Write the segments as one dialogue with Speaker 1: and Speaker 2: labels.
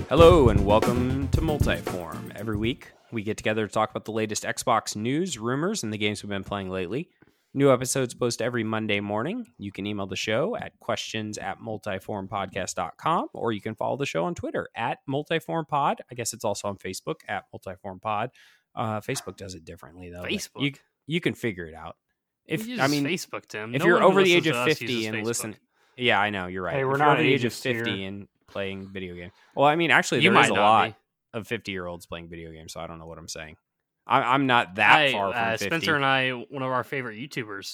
Speaker 1: Hello and welcome to Multiform. Every week we get together to talk about the latest Xbox news, rumors, and the games we've been playing lately. New episodes post every Monday morning. You can email the show at questions@multiformpodcast.com, or you can follow the show on Twitter at multiformpod. I guess it's also on Facebook at multiformpod. Facebook does it differently though.
Speaker 2: Facebook?
Speaker 1: You can figure it out.
Speaker 2: Facebook, Tim.
Speaker 1: If
Speaker 2: No
Speaker 1: you're
Speaker 2: one
Speaker 1: over the
Speaker 2: listens
Speaker 1: age
Speaker 2: to
Speaker 1: of
Speaker 2: us
Speaker 1: 50
Speaker 2: uses
Speaker 1: and
Speaker 2: Facebook.
Speaker 1: listen, yeah, I know you're right.
Speaker 3: Hey, we're
Speaker 1: if you're
Speaker 3: not
Speaker 1: over the age of
Speaker 3: ageist
Speaker 1: 50
Speaker 3: here.
Speaker 1: and playing video games. Well, I mean, actually,
Speaker 2: You
Speaker 1: there is
Speaker 2: might
Speaker 1: a
Speaker 2: not
Speaker 1: lot
Speaker 2: be.
Speaker 1: of 50-year-olds playing video games, so I don't know what I'm saying. I'm not that far from 50.
Speaker 2: Spencer and I, one of our favorite YouTubers,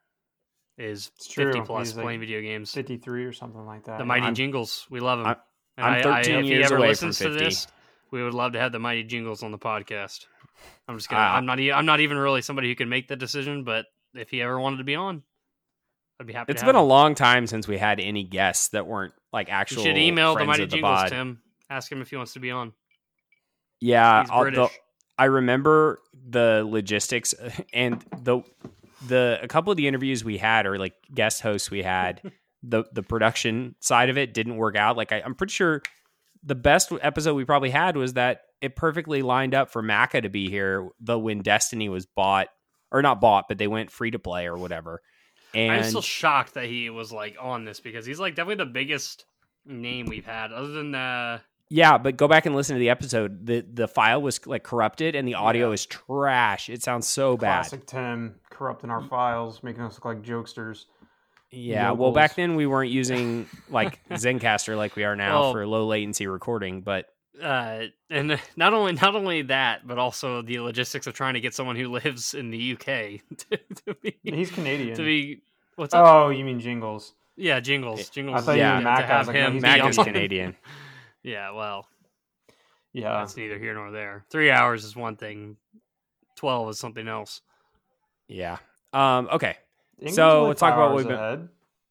Speaker 2: is
Speaker 3: It's true.
Speaker 2: 50 plus
Speaker 3: He's like
Speaker 2: playing video games.
Speaker 3: 53 or something like that.
Speaker 2: The Mighty
Speaker 1: I'm-
Speaker 2: Jingles, we love him.
Speaker 1: I'm 13
Speaker 2: if he
Speaker 1: years
Speaker 2: ever
Speaker 1: away
Speaker 2: listens
Speaker 1: from 50.
Speaker 2: to this, we would love to have the Mighty Jingles on the podcast. I'm just gonna.
Speaker 1: Ah.
Speaker 2: I'm not even really somebody who can make the decision, but if he ever wanted to be on, I'd be happy.
Speaker 1: It's
Speaker 2: to
Speaker 1: been
Speaker 2: have
Speaker 1: a
Speaker 2: him.
Speaker 1: long time since we had any guests that weren't like
Speaker 2: You
Speaker 1: actual
Speaker 2: should email the
Speaker 1: friends
Speaker 2: Mighty
Speaker 1: of the
Speaker 2: Jingles,
Speaker 1: pod.
Speaker 2: Tim. Ask him if he wants to be on.
Speaker 1: Yeah,
Speaker 2: He's British.
Speaker 1: I remember the logistics and a couple of the interviews we had, or like guest hosts we had, the production side of it didn't work out. Like I'm pretty sure the best episode we probably had was that it perfectly lined up for Maka to be here, though when Destiny was bought, or not bought, but they went free to play or whatever. And
Speaker 2: I'm still shocked that he was like on this because he's like definitely the biggest name we've had, other than
Speaker 1: yeah, but go back and listen to the episode. The file was like corrupted and the audio is trash. It sounds so bad.
Speaker 3: Classic Tim corrupting our files, making us look like jokesters.
Speaker 1: Yeah, well,
Speaker 3: Yokels.
Speaker 1: back then we weren't using like Zencaster like we are now
Speaker 2: Well-
Speaker 1: for low latency recording, but
Speaker 2: and not only that, but also the logistics of trying to get someone who lives in the UK to be
Speaker 3: He's Canadian.
Speaker 2: to be what's up?
Speaker 3: Oh, you mean Jingles?
Speaker 2: Yeah, Jingles.
Speaker 3: I thought you
Speaker 1: Yeah,
Speaker 3: meant Mac. I was like, no, he's
Speaker 1: Mac
Speaker 3: Mac
Speaker 1: is
Speaker 3: on.
Speaker 1: Canadian.
Speaker 2: Yeah, well,
Speaker 3: Yeah.
Speaker 2: that's neither here nor there. 3 hours is one thing. 12 is something else.
Speaker 1: Yeah. Okay.
Speaker 3: England's
Speaker 1: So,
Speaker 3: only
Speaker 1: let's talk
Speaker 3: 5
Speaker 1: about what
Speaker 3: hours
Speaker 1: we've been-
Speaker 2: Really?
Speaker 3: ahead.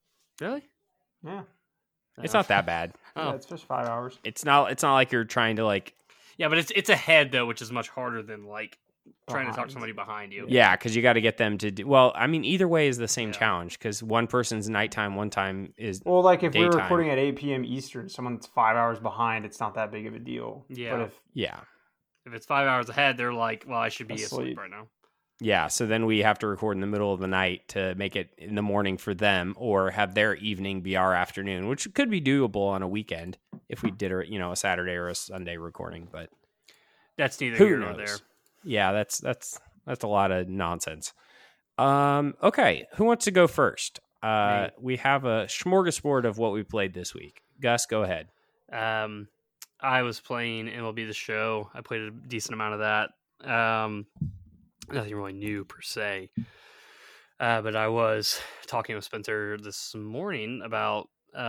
Speaker 3: Yeah.
Speaker 1: It's not that bad.
Speaker 3: Yeah, it's just 5 hours.
Speaker 1: It's not like you're trying to like
Speaker 2: Yeah, but it's ahead though, which is much harder than like trying to talk to
Speaker 3: Behind.
Speaker 2: somebody behind you.
Speaker 1: yeah, because you got to get them to do well. I mean, either way is the same
Speaker 2: Yeah.
Speaker 1: challenge because one person's nighttime, one time is
Speaker 3: Well, like if we're
Speaker 1: Daytime.
Speaker 3: recording at 8 p.m. Eastern, someone's 5 hours behind, it's not that big of a deal.
Speaker 2: Yeah.
Speaker 3: But if
Speaker 1: yeah.
Speaker 2: If it's 5 hours ahead, they're like, well, I should be asleep
Speaker 3: Asleep.
Speaker 2: right now.
Speaker 1: Yeah, so then we have to record in the middle of the night to make it in the morning for them, or have their evening be our afternoon, which could be doable on a weekend if we did a Saturday or a Sunday recording. But
Speaker 2: That's neither
Speaker 1: who
Speaker 2: here nor
Speaker 1: knows?
Speaker 2: there.
Speaker 1: Yeah, that's a lot of nonsense. Okay, who wants to go first?
Speaker 2: Me.
Speaker 1: We have a smorgasbord of what we played this week. Gus, go ahead.
Speaker 2: I was playing MLB The Show. I played a decent amount of that. Nothing really new per se. But I was talking with Spencer this morning about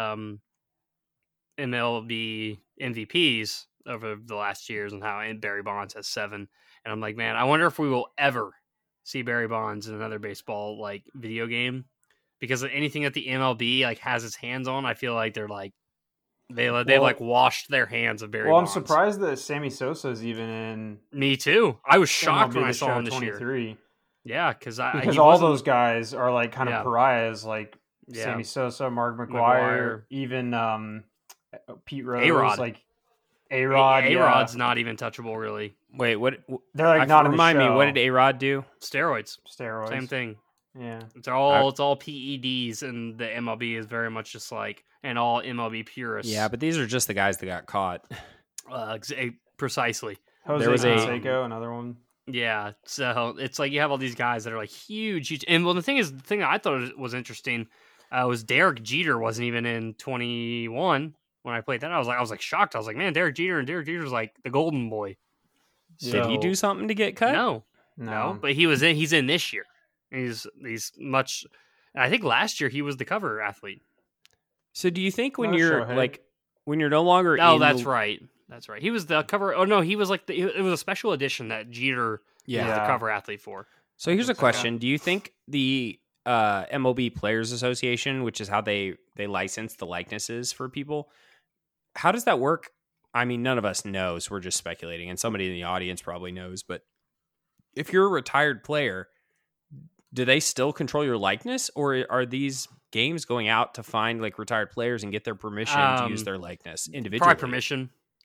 Speaker 2: MLB MVPs over the last years and how Barry Bonds has 7. And I'm like, man, I wonder if we will ever see Barry Bonds in another baseball like video game, because anything that the MLB like has its hands on, I feel like they're like they like washed their hands of Barry
Speaker 3: well, I'm
Speaker 2: Bonds.
Speaker 3: surprised that Sammy Sosa's even in
Speaker 2: Me too. I was shocked
Speaker 3: MLB
Speaker 2: when I
Speaker 3: The
Speaker 2: saw
Speaker 3: Show
Speaker 2: him this year.
Speaker 3: 23.
Speaker 2: Yeah, because
Speaker 3: Because all those guys are like kind of
Speaker 2: Yeah.
Speaker 3: pariahs, like
Speaker 2: Yeah.
Speaker 3: Sammy Sosa, Mark
Speaker 2: McGwire.
Speaker 3: McGuire, even Pete Rose,
Speaker 2: A-Rod.
Speaker 3: like A-Rod.
Speaker 2: A-Rod's not even touchable really.
Speaker 1: Wait, what?
Speaker 3: They're like not in the
Speaker 1: remind me,
Speaker 3: show.
Speaker 1: what did A-Rod do?
Speaker 2: Steroids,
Speaker 3: Steroids.
Speaker 2: same thing.
Speaker 3: Yeah.
Speaker 2: It's all PEDs, and the MLB is very much just like and all MLB purists.
Speaker 1: Yeah, but these are just the guys that got caught.
Speaker 2: Precisely.
Speaker 3: Jose
Speaker 1: There was a-
Speaker 3: Canseco, another one.
Speaker 2: Yeah, so it's like you have all these guys that are like huge. And well, the thing that I thought was interesting was Derek Jeter wasn't even in 21 when I played that. I was like shocked. I was like, man, Derek Jeter's like the golden boy.
Speaker 1: Did he
Speaker 3: So-
Speaker 1: do something to get cut?
Speaker 2: No,
Speaker 3: No.
Speaker 2: but he's in this year. He's much. I think last year he was the cover athlete.
Speaker 1: So do you think when
Speaker 3: No,
Speaker 1: you're
Speaker 3: Shohei.
Speaker 1: like when you're no longer
Speaker 2: Oh,
Speaker 1: in
Speaker 2: that's
Speaker 1: the,
Speaker 2: right. That's right. He was the cover. Oh no, he was like it was a special edition that Jeter was
Speaker 1: Yeah.
Speaker 2: the cover athlete for.
Speaker 1: So here's a
Speaker 3: think so,
Speaker 1: question: do you think the MLB Players Association, which is how they license the likenesses for people, how does that work? I mean, none of us knows. We're just speculating, and somebody in the audience probably knows. But if you're a retired player, do they still control your likeness, or are these games going out to find like retired players and get their permission to use their likeness individually?
Speaker 2: Probably permission.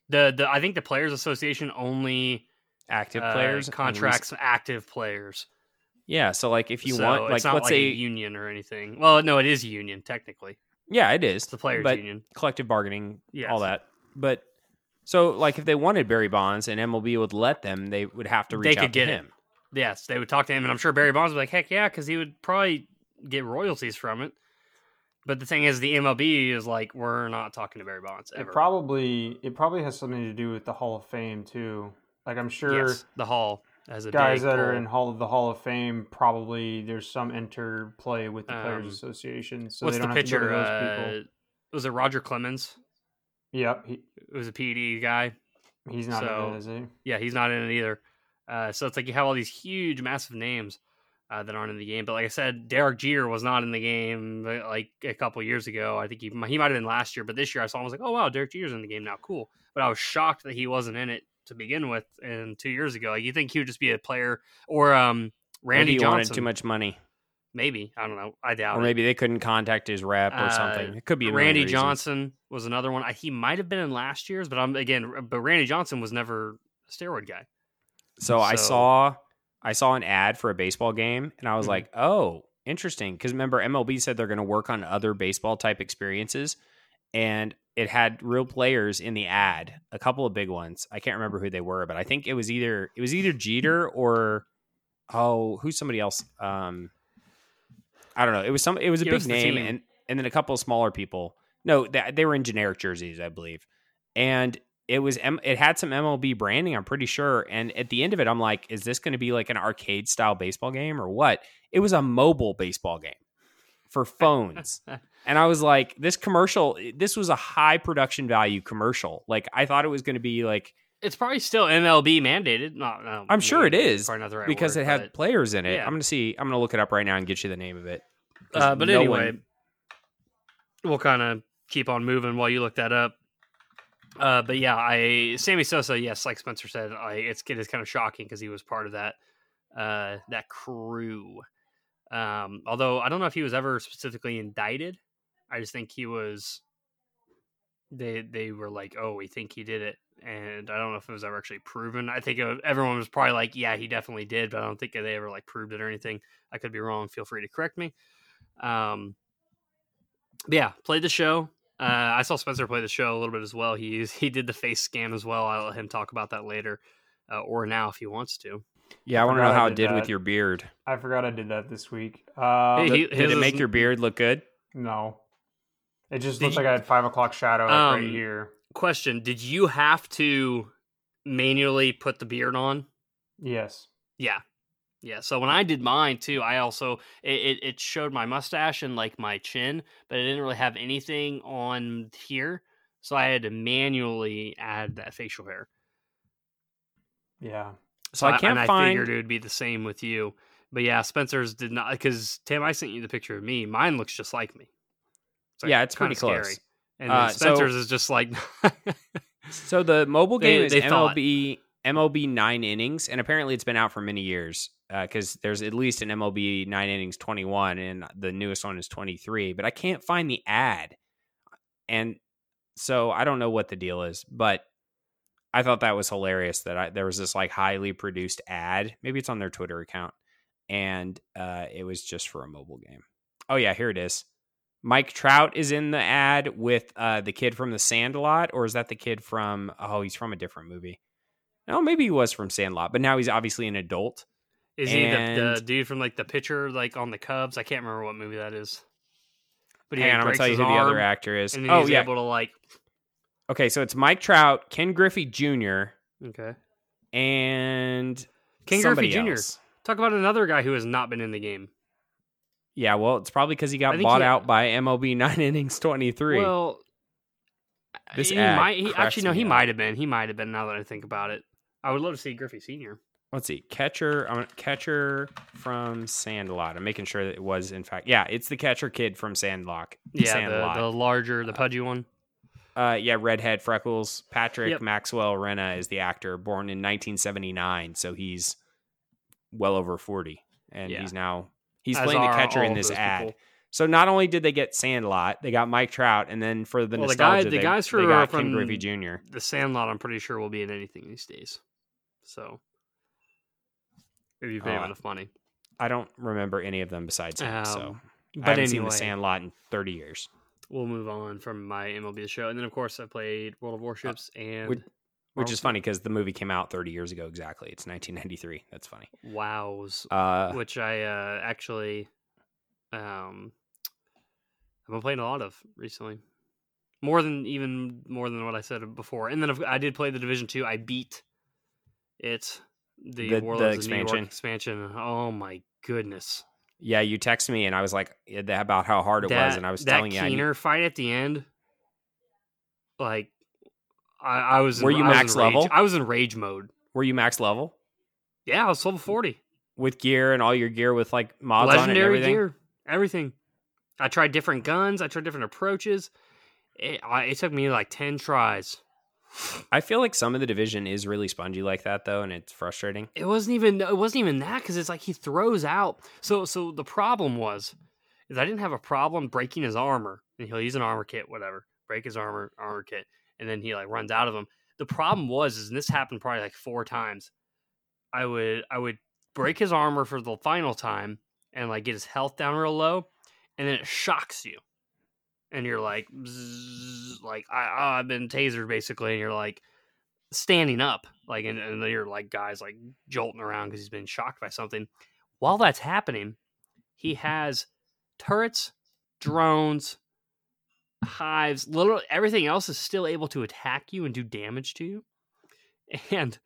Speaker 2: I think the Players Association only
Speaker 1: Active players
Speaker 2: contracts active players.
Speaker 1: Yeah, so like if you
Speaker 2: So
Speaker 1: want, like
Speaker 2: it's not
Speaker 1: let's
Speaker 2: like
Speaker 1: say
Speaker 2: a union or anything. Well, no, it is a union technically.
Speaker 1: yeah, it is.
Speaker 2: It's the players
Speaker 1: but
Speaker 2: union.
Speaker 1: collective bargaining,
Speaker 2: Yes.
Speaker 1: all that. But so like if they wanted Barry Bonds and MLB would let them, they would have to reach
Speaker 2: They could
Speaker 1: out
Speaker 2: get
Speaker 1: to
Speaker 2: it.
Speaker 1: him.
Speaker 2: Yes, they would talk to him, and I'm sure Barry Bonds would be like, heck yeah, because he would probably get royalties from it. But the thing is, the MLB is like, we're not talking to Barry Bonds ever.
Speaker 3: It probably has something to do with the Hall of Fame too. Like I'm sure
Speaker 2: Yes, the Hall as a
Speaker 3: guys
Speaker 2: big
Speaker 3: that are
Speaker 2: pull.
Speaker 3: in the Hall of Fame probably there's some interplay with the Players
Speaker 2: Um,
Speaker 3: Association, so
Speaker 2: What's
Speaker 3: they
Speaker 2: the
Speaker 3: don't have to go to
Speaker 2: pitcher?
Speaker 3: those people.
Speaker 2: Was it Roger Clemens?
Speaker 3: Yep,
Speaker 2: It was a PED guy.
Speaker 3: he's not
Speaker 2: So-
Speaker 3: in it, is he?
Speaker 2: Yeah, he's not in it either. So it's like you have all these huge, massive names that aren't in the game. But like I said, Derek Jeter was not in the game like a couple years ago. I think he might have been last year, but this year I saw him, I was like, oh wow, Derek Jeter's in the game now. Cool. But I was shocked that he wasn't in it to begin with. And 2 years ago, like, you think he would just be a player or
Speaker 1: Maybe
Speaker 2: Randy
Speaker 1: he
Speaker 2: Johnson?
Speaker 1: wanted too much money,
Speaker 2: Maybe, I don't know. I doubt
Speaker 1: or
Speaker 2: it.
Speaker 1: maybe they couldn't contact his rep or something. It could be a million
Speaker 2: Randy
Speaker 1: reasons.
Speaker 2: Johnson was another one. He might have been in last year's, but but Randy Johnson was never a steroid guy.
Speaker 1: So I saw an ad for a baseball game, and I was
Speaker 2: Mhm.
Speaker 1: like, "Oh, interesting." Because remember, MLB said they're going to work on other baseball type experiences, and it had real players in the ad, a couple of big ones. I can't remember who they were, but I think it was either Jeter or who's somebody else. I don't know. It was a
Speaker 2: Give us
Speaker 1: big
Speaker 2: the
Speaker 1: name,
Speaker 2: team.
Speaker 1: and then a couple of smaller people. No, they were in generic jerseys, I believe, and it had some MLB branding, I'm pretty sure. And at the end of it, I'm like, is this going to be like an arcade style baseball game or what? It was a mobile baseball game for phones. And I was like, this was a high production value commercial. Like I thought it was going to be like,
Speaker 2: It's probably still MLB mandated. No,
Speaker 1: I'm sure it
Speaker 2: mandated
Speaker 1: is
Speaker 2: probably not the right
Speaker 1: because
Speaker 2: word,
Speaker 1: it had
Speaker 2: but-
Speaker 1: players in it.
Speaker 2: yeah.
Speaker 1: I'm going to look it up right now and get you the name of it. 'Cause
Speaker 2: But
Speaker 1: no
Speaker 2: anyway,
Speaker 1: one-
Speaker 2: we'll kind of keep on moving while you look that up. But yeah, Sammy Sosa, yes, like Spencer said, it is kind of shocking because he was part of that crew. Although I don't know if he was ever specifically indicted. I just think he was. They were like, oh, we think he did it, and I don't know if it was ever actually proven. I think everyone was probably like, yeah, he definitely did, but I don't think they ever like proved it or anything. I could be wrong. Feel free to correct me. But yeah, played the show. I saw Spencer play the show a little bit as well. He did the face scan as well. I'll let him talk about that later, or now if he wants to.
Speaker 1: Yeah, I want to know
Speaker 3: forgot I
Speaker 1: how it
Speaker 3: did
Speaker 1: did with
Speaker 3: that.
Speaker 1: your beard.
Speaker 3: I forgot I did that this week.
Speaker 2: Hey,
Speaker 1: Did it make your beard look good?
Speaker 3: No, it just
Speaker 2: Did
Speaker 3: looked
Speaker 2: you-
Speaker 3: like I had 5 o'clock shadow right
Speaker 2: Um,
Speaker 3: here.
Speaker 2: Question: did you have to manually put the beard on?
Speaker 3: Yes.
Speaker 2: Yeah. So when I did mine too, I also it showed my mustache and like my chin, but it didn't really have anything on here, so I had to manually add that facial hair.
Speaker 3: Yeah.
Speaker 1: So I can't
Speaker 2: I
Speaker 1: find.
Speaker 2: figured it would be the same with you, but yeah, Spencer's did not, because Tim, I sent you the picture of me. Mine looks just like me. Like,
Speaker 1: Yeah, it's
Speaker 2: kinda
Speaker 1: pretty close.
Speaker 2: scary. And then
Speaker 1: So-
Speaker 2: Spencer's is just like
Speaker 1: So the mobile game is
Speaker 2: They thought.
Speaker 1: MLB 9 innings, and apparently it's been out for many years because there's at least an MLB 9 innings 21, and the newest one is 23. But I can't find the ad, and so I don't know what the deal is. But I thought that was hilarious that there was this like highly produced ad. Maybe it's on their Twitter account, and it was just for a mobile game. Oh yeah, here it is. Mike Trout is in the ad with the kid from The Sandlot, or is that the kid from? Oh, he's from a different movie. No, maybe he was from Sandlot, but now he's obviously an adult.
Speaker 2: is he the
Speaker 1: And-
Speaker 2: dude from like the pitcher like on the Cubs? I can't remember what movie that is. But
Speaker 1: Hang on, I'm gonna
Speaker 2: breaks
Speaker 1: tell you
Speaker 2: his
Speaker 1: who the other
Speaker 2: arm,
Speaker 1: actor is.
Speaker 2: and then
Speaker 1: Oh
Speaker 2: he's
Speaker 1: yeah.
Speaker 2: able to like
Speaker 1: Okay, so it's Mike Trout, Ken Griffey Jr.,
Speaker 2: okay.
Speaker 1: and
Speaker 2: Ken
Speaker 1: somebody
Speaker 2: Griffey Jr.
Speaker 1: else.
Speaker 2: Talk about another guy who has not been in the game.
Speaker 1: Yeah, well, it's probably because he
Speaker 2: I
Speaker 1: got
Speaker 2: think
Speaker 1: bought
Speaker 2: he-
Speaker 1: out by MLB 9 innings 23.
Speaker 2: Well,
Speaker 1: This
Speaker 2: he
Speaker 1: ad
Speaker 2: might.
Speaker 1: cracks
Speaker 2: Actually, no,
Speaker 1: me
Speaker 2: he
Speaker 1: up.
Speaker 2: might have been. He might have been. Now that I think about it, I would love to see Griffey Senior.
Speaker 1: Let's see, catcher from Sandlot. I'm making sure that it was in fact. Yeah, it's the catcher kid from Sandlot.
Speaker 2: Yeah,
Speaker 1: Sandlot.
Speaker 2: the larger, the pudgy one.
Speaker 1: Yeah, redhead, freckles. Patrick
Speaker 2: Yep.
Speaker 1: Maxwell Renna is the actor, born in 1979, so he's well over 40, and
Speaker 2: Yeah.
Speaker 1: he's
Speaker 2: As
Speaker 1: playing the
Speaker 2: are
Speaker 1: catcher
Speaker 2: all
Speaker 1: in
Speaker 2: of
Speaker 1: this
Speaker 2: those
Speaker 1: ad.
Speaker 2: people.
Speaker 1: So not only did they get Sandlot, they got Mike Trout, and then for the nostalgia,
Speaker 2: the guys
Speaker 1: they got
Speaker 2: from
Speaker 1: Ken Griffey Jr.
Speaker 2: The Sandlot, I'm pretty sure will be in anything these days. So if you pay him enough money.
Speaker 1: I don't remember any of them besides him. So
Speaker 2: but
Speaker 1: I haven't seen the Sandlot in 30 years.
Speaker 2: We'll move on from my MLB The Show, and then of course I played World of Warships and.
Speaker 1: Which is funny because the movie came out 30 years ago exactly. It's 1993. That's funny.
Speaker 2: Wows. Which I actually I've been playing a lot of recently. More than what I said before. And then I did play the Division 2. I beat it. The Warlords of New York expansion. Oh my goodness.
Speaker 1: Yeah, you texted me and I was like about how hard it was, and I was telling you.
Speaker 2: That Keener fight at the end, like, I was.
Speaker 1: Were you max level?
Speaker 2: I was in rage mode.
Speaker 1: Were you max level?
Speaker 2: Yeah, I was level 40
Speaker 1: with gear and all your gear with like mods
Speaker 2: legendary
Speaker 1: on it and everything.
Speaker 2: Gear, everything. I tried different guns. I tried different approaches. It took me like 10 tries.
Speaker 1: I feel like some of the Division is really spongy like that though, and it's frustrating.
Speaker 2: It wasn't even that because it's like he throws out. So the problem is I didn't have a problem breaking his armor, and he'll use an armor kit, whatever, break his armor kit. And then he like runs out of them. The problem and this happened probably like 4 times. I would break his armor for the final time and like get his health down real low, and then it shocks you, and you're like, bzzz, like I've been tasered basically, and you're like standing up, like and you're like guys like jolting around because he's been shocked by something. While that's happening, he has turrets, drones, hives, everything else is still able to attack you and do damage to you, and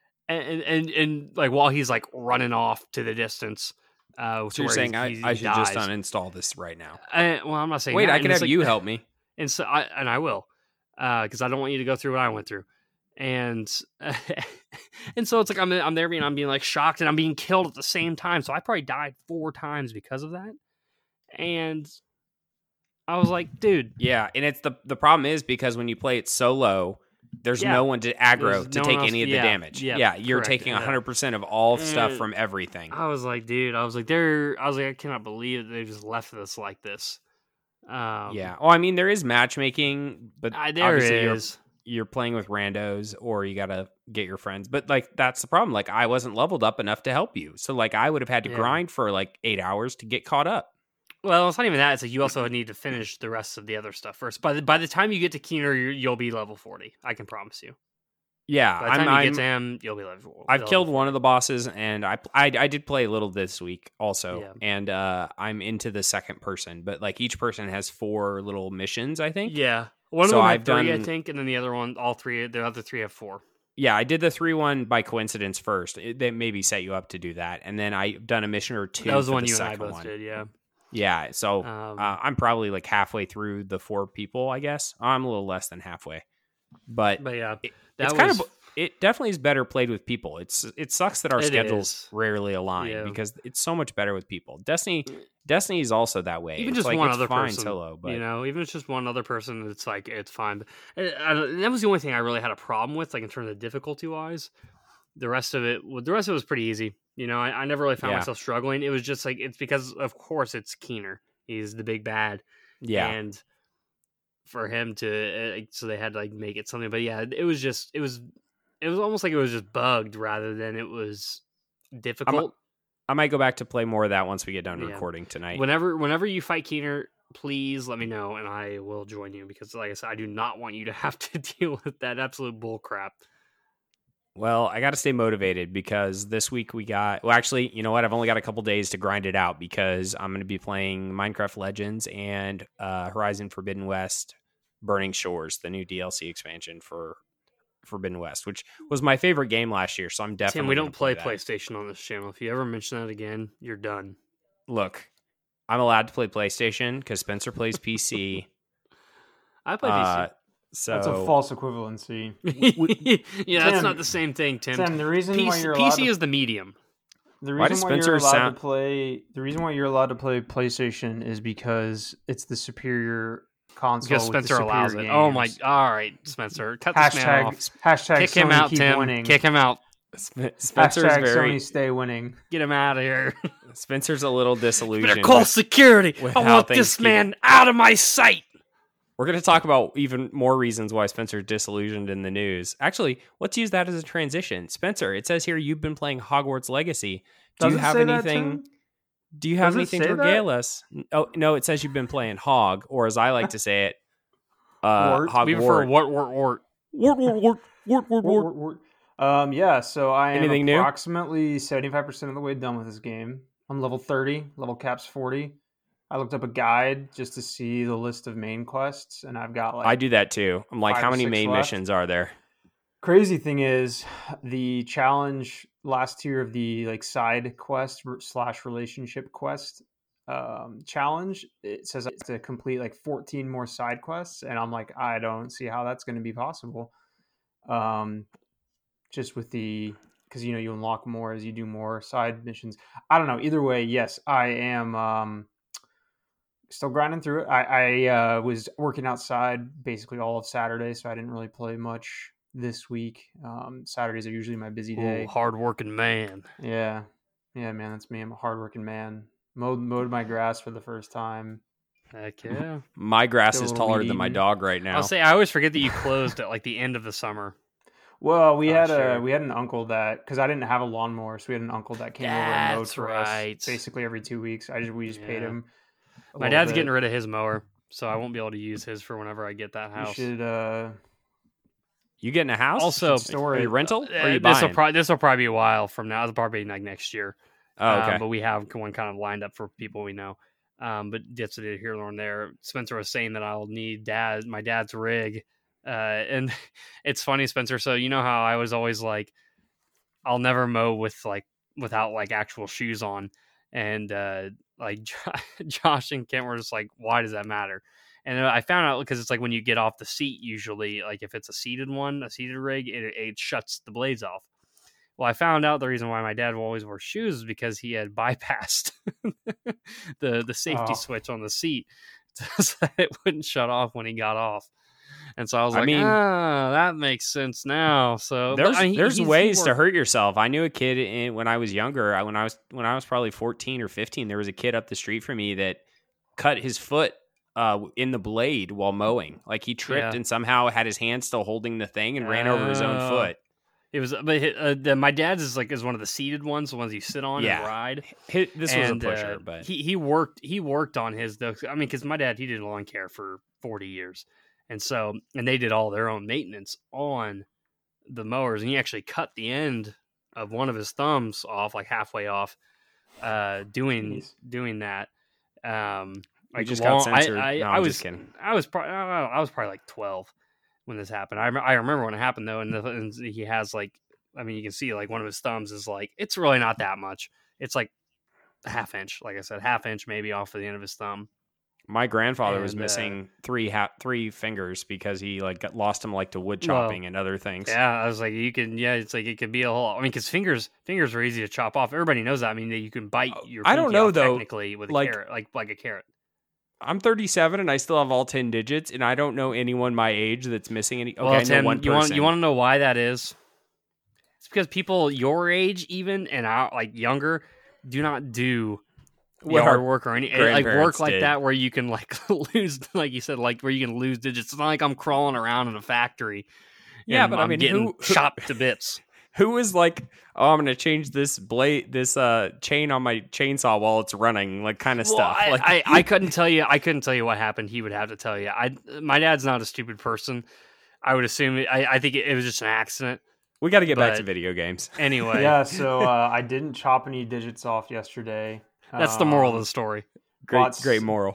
Speaker 2: like while he's like running off to the distance. So
Speaker 1: you're saying I should just uninstall this right now?
Speaker 2: Well, I'm not saying.
Speaker 1: Wait,
Speaker 2: that.
Speaker 1: I can have you help me,
Speaker 2: and so I will, because I don't want you to go through what I went through, and and so it's like I'm being like shocked, and I'm being killed at the same time. So I probably died 4 times because of that, and I was like, dude.
Speaker 1: Yeah, and it's the problem is because when you play it solo, there's no one to aggro to take any of the damage. Yeah, you're taking 100% of all stuff from everything.
Speaker 2: I was like, dude, I cannot believe that they just left this like this.
Speaker 1: Yeah. Well, I mean, there is matchmaking, but obviously you're playing with randos, or you got to get your friends. But like, that's the problem. Like, I wasn't leveled up enough to help you. So like, I would have had to grind for like 8 hours to get caught up.
Speaker 2: Well, it's not even that. It's like you also need to finish the rest of the other stuff first. By the time you get to Keener, you'll be level 40. I can promise you.
Speaker 1: Yeah,
Speaker 2: by the time you get to him, you'll be level 40.
Speaker 1: I've killed one of the bosses, and I did play a little this week also, and I'm into the second person. But like each person has 4 little missions, I think.
Speaker 2: Yeah, one of them had 3, I think, and then the other one, the other 3 have 4.
Speaker 1: Yeah, I did the 3-1 by coincidence first. They maybe set you up to do that, and then I've done a mission or 2.
Speaker 2: That was the one
Speaker 1: you
Speaker 2: and I both did. Yeah.
Speaker 1: Yeah, so I'm probably like halfway through the 4 people, I guess. I'm a little less than halfway, but
Speaker 2: yeah,
Speaker 1: it definitely is better played with people. It sucks that our schedules rarely align because it's so much better with people. Destiny is also that way.
Speaker 2: Even
Speaker 1: it's
Speaker 2: just
Speaker 1: like,
Speaker 2: one
Speaker 1: it's
Speaker 2: other
Speaker 1: fine
Speaker 2: person,
Speaker 1: solo, but
Speaker 2: even if it's just one other person, it's like it's fine. And that was the only thing I really had a problem with, like in terms of difficulty wise. The rest of it was pretty easy. I never really found myself struggling. It was just like, it's because, of course, it's Keener. He's the big bad.
Speaker 1: Yeah.
Speaker 2: And for him to, so they had to like make it something. But yeah, it was almost like it was just bugged rather than it was difficult.
Speaker 1: I might go back to play more of that once we get done recording tonight.
Speaker 2: Whenever you fight Keener, please let me know and I will join you, because like I said, I do not want you to have to deal with that absolute bull crap.
Speaker 1: Well, I got to stay motivated because this week actually, you know what? I've only got a couple days to grind it out because I'm going to be playing Minecraft Legends and Horizon Forbidden West Burning Shores, the new DLC expansion for Forbidden West, which was my favorite game last year. So I'm definitely.
Speaker 2: Tim, we don't play PlayStation on this channel. If you ever mention that again, you're done.
Speaker 1: Look, I'm allowed to play PlayStation because Spencer plays PC.
Speaker 2: I play PC.
Speaker 3: So that's a false equivalency.
Speaker 2: Yeah, that's not the same thing, Tim.
Speaker 3: Tim, the reason why you're
Speaker 2: PC is the medium.
Speaker 3: The reason why you're allowed to play PlayStation is because it's the superior console.
Speaker 2: Because Spencer allows it. Oh my! All right, Spencer, cut this man off.
Speaker 3: Hashtag
Speaker 2: kick
Speaker 3: Sony
Speaker 2: him out,
Speaker 3: keep
Speaker 2: Tim.
Speaker 3: winning.
Speaker 2: Kick him out.
Speaker 1: Spencer's
Speaker 3: Hashtag Sony stay winning.
Speaker 2: Get him out of here.
Speaker 1: Spencer's a little disillusioned.
Speaker 2: Better call security. I want this man out of my sight.
Speaker 1: We're going to talk about even more reasons why Spencer's disillusioned in the news. Actually, let's use that as a transition. Spencer, it says here you've been playing Hogwarts Legacy. Do you have anything to regale us? Oh, no, it says you've been playing Hog, or as I like to say it, Hogwarts.
Speaker 2: We prefer wart.
Speaker 3: Yeah, so I am
Speaker 1: Anything
Speaker 3: approximately 75% of the way done with this game. I'm level 30, level cap's 40. I looked up a guide just to see the list of main quests, and I've got
Speaker 1: I do that too. I'm like, how many main missions are there?
Speaker 3: Crazy thing is, the challenge last tier of the side quest / relationship quest challenge, it says to complete 14 more side quests, and I'm like, I don't see how that's going to be possible. Just with because you unlock more as you do more side missions. I don't know. Either way, yes, I am still grinding through it. I was working outside basically all of Saturday, so I didn't really play much this week. Saturdays are usually my busy day.
Speaker 2: Hard-working man.
Speaker 3: Yeah, man, that's me. I'm a hard-working man. Mowed my grass for the first time.
Speaker 2: Heck yeah.
Speaker 1: My grass is taller than my dog right now.
Speaker 2: I'll say I always forget that you closed at the end of the summer.
Speaker 3: Well, we had an uncle that, because I didn't have a lawnmower, so we had an uncle that came over and mowed for us basically every 2 weeks. We just paid him.
Speaker 2: My dad's getting rid of his mower, so I won't be able to use his for whenever I get that house.
Speaker 3: You should.
Speaker 1: You getting a house?
Speaker 2: Also,
Speaker 1: are you rental? Or are you buying?
Speaker 2: This will probably be a while from now. It'll probably be next year.
Speaker 1: Oh, okay.
Speaker 2: But we have one kind of lined up for people we know. But that's here or there. Spencer was saying that I'll need my dad's rig. And it's funny, Spencer. So you know how I was always like, I'll never mow without actual shoes on, and Josh and Kent were just like, why does that matter? And I found out because it's when you get off the seat, usually if it's a seated rig, it shuts the blades off. Well, I found out the reason why my dad will always wear shoes is because he had bypassed the safety switch on the seat so that it wouldn't shut off when he got off. And so I was that makes sense now. So
Speaker 1: there's ways to hurt yourself. I knew a kid when I was younger. When I was probably 14 or 15, there was a kid up the street from me that cut his foot in the blade while mowing. He tripped and somehow had his hand still holding the thing and ran over his own foot.
Speaker 2: It was, but my dad's is one of the seated ones, the ones you sit on and ride.
Speaker 1: This was a pusher, but
Speaker 2: he worked on his though. I mean, because my dad, he did lawn care for 40 years. And they did all their own maintenance on the mowers, and he actually cut the end of one of his thumbs off, halfway off, doing that.
Speaker 1: I just got censored.
Speaker 2: I was kidding. I was probably 12 when this happened. I remember when it happened though, and he has you can see one of his thumbs is it's really not that much. It's a half inch, like I said, half inch maybe off of the end of his thumb.
Speaker 1: My grandfather was missing three fingers because he lost them to wood chopping and other things.
Speaker 2: Yeah, I was you can. Yeah, it's it could be a whole. I mean, because fingers are easy to chop off. Everybody knows that. I mean, that you can bite your.
Speaker 1: I don't know though.
Speaker 2: Technically, with a carrot, like a carrot.
Speaker 1: I'm 37 and I still have all 10 digits, and I don't know anyone my age that's missing any. Okay,
Speaker 2: well, Tim,
Speaker 1: one person.
Speaker 2: You want to know why that is? It's because people your age, even and younger, do not do yard work or any work like that where you can lose, like you said, where you can lose digits. It's not like I'm crawling around in a factory.
Speaker 1: Yeah, but
Speaker 2: I'm getting chopped to bits.
Speaker 1: Who is I'm going to change this chain on my chainsaw while it's running, kind of stuff.
Speaker 2: I couldn't tell you. I couldn't tell you what happened. He would have to tell you. My dad's not a stupid person. I would assume. I think it was just an accident.
Speaker 1: We got to get back to video games.
Speaker 2: Anyway.
Speaker 3: Yeah. So I didn't chop any digits off yesterday.
Speaker 2: That's the moral of the story.
Speaker 1: Great moral.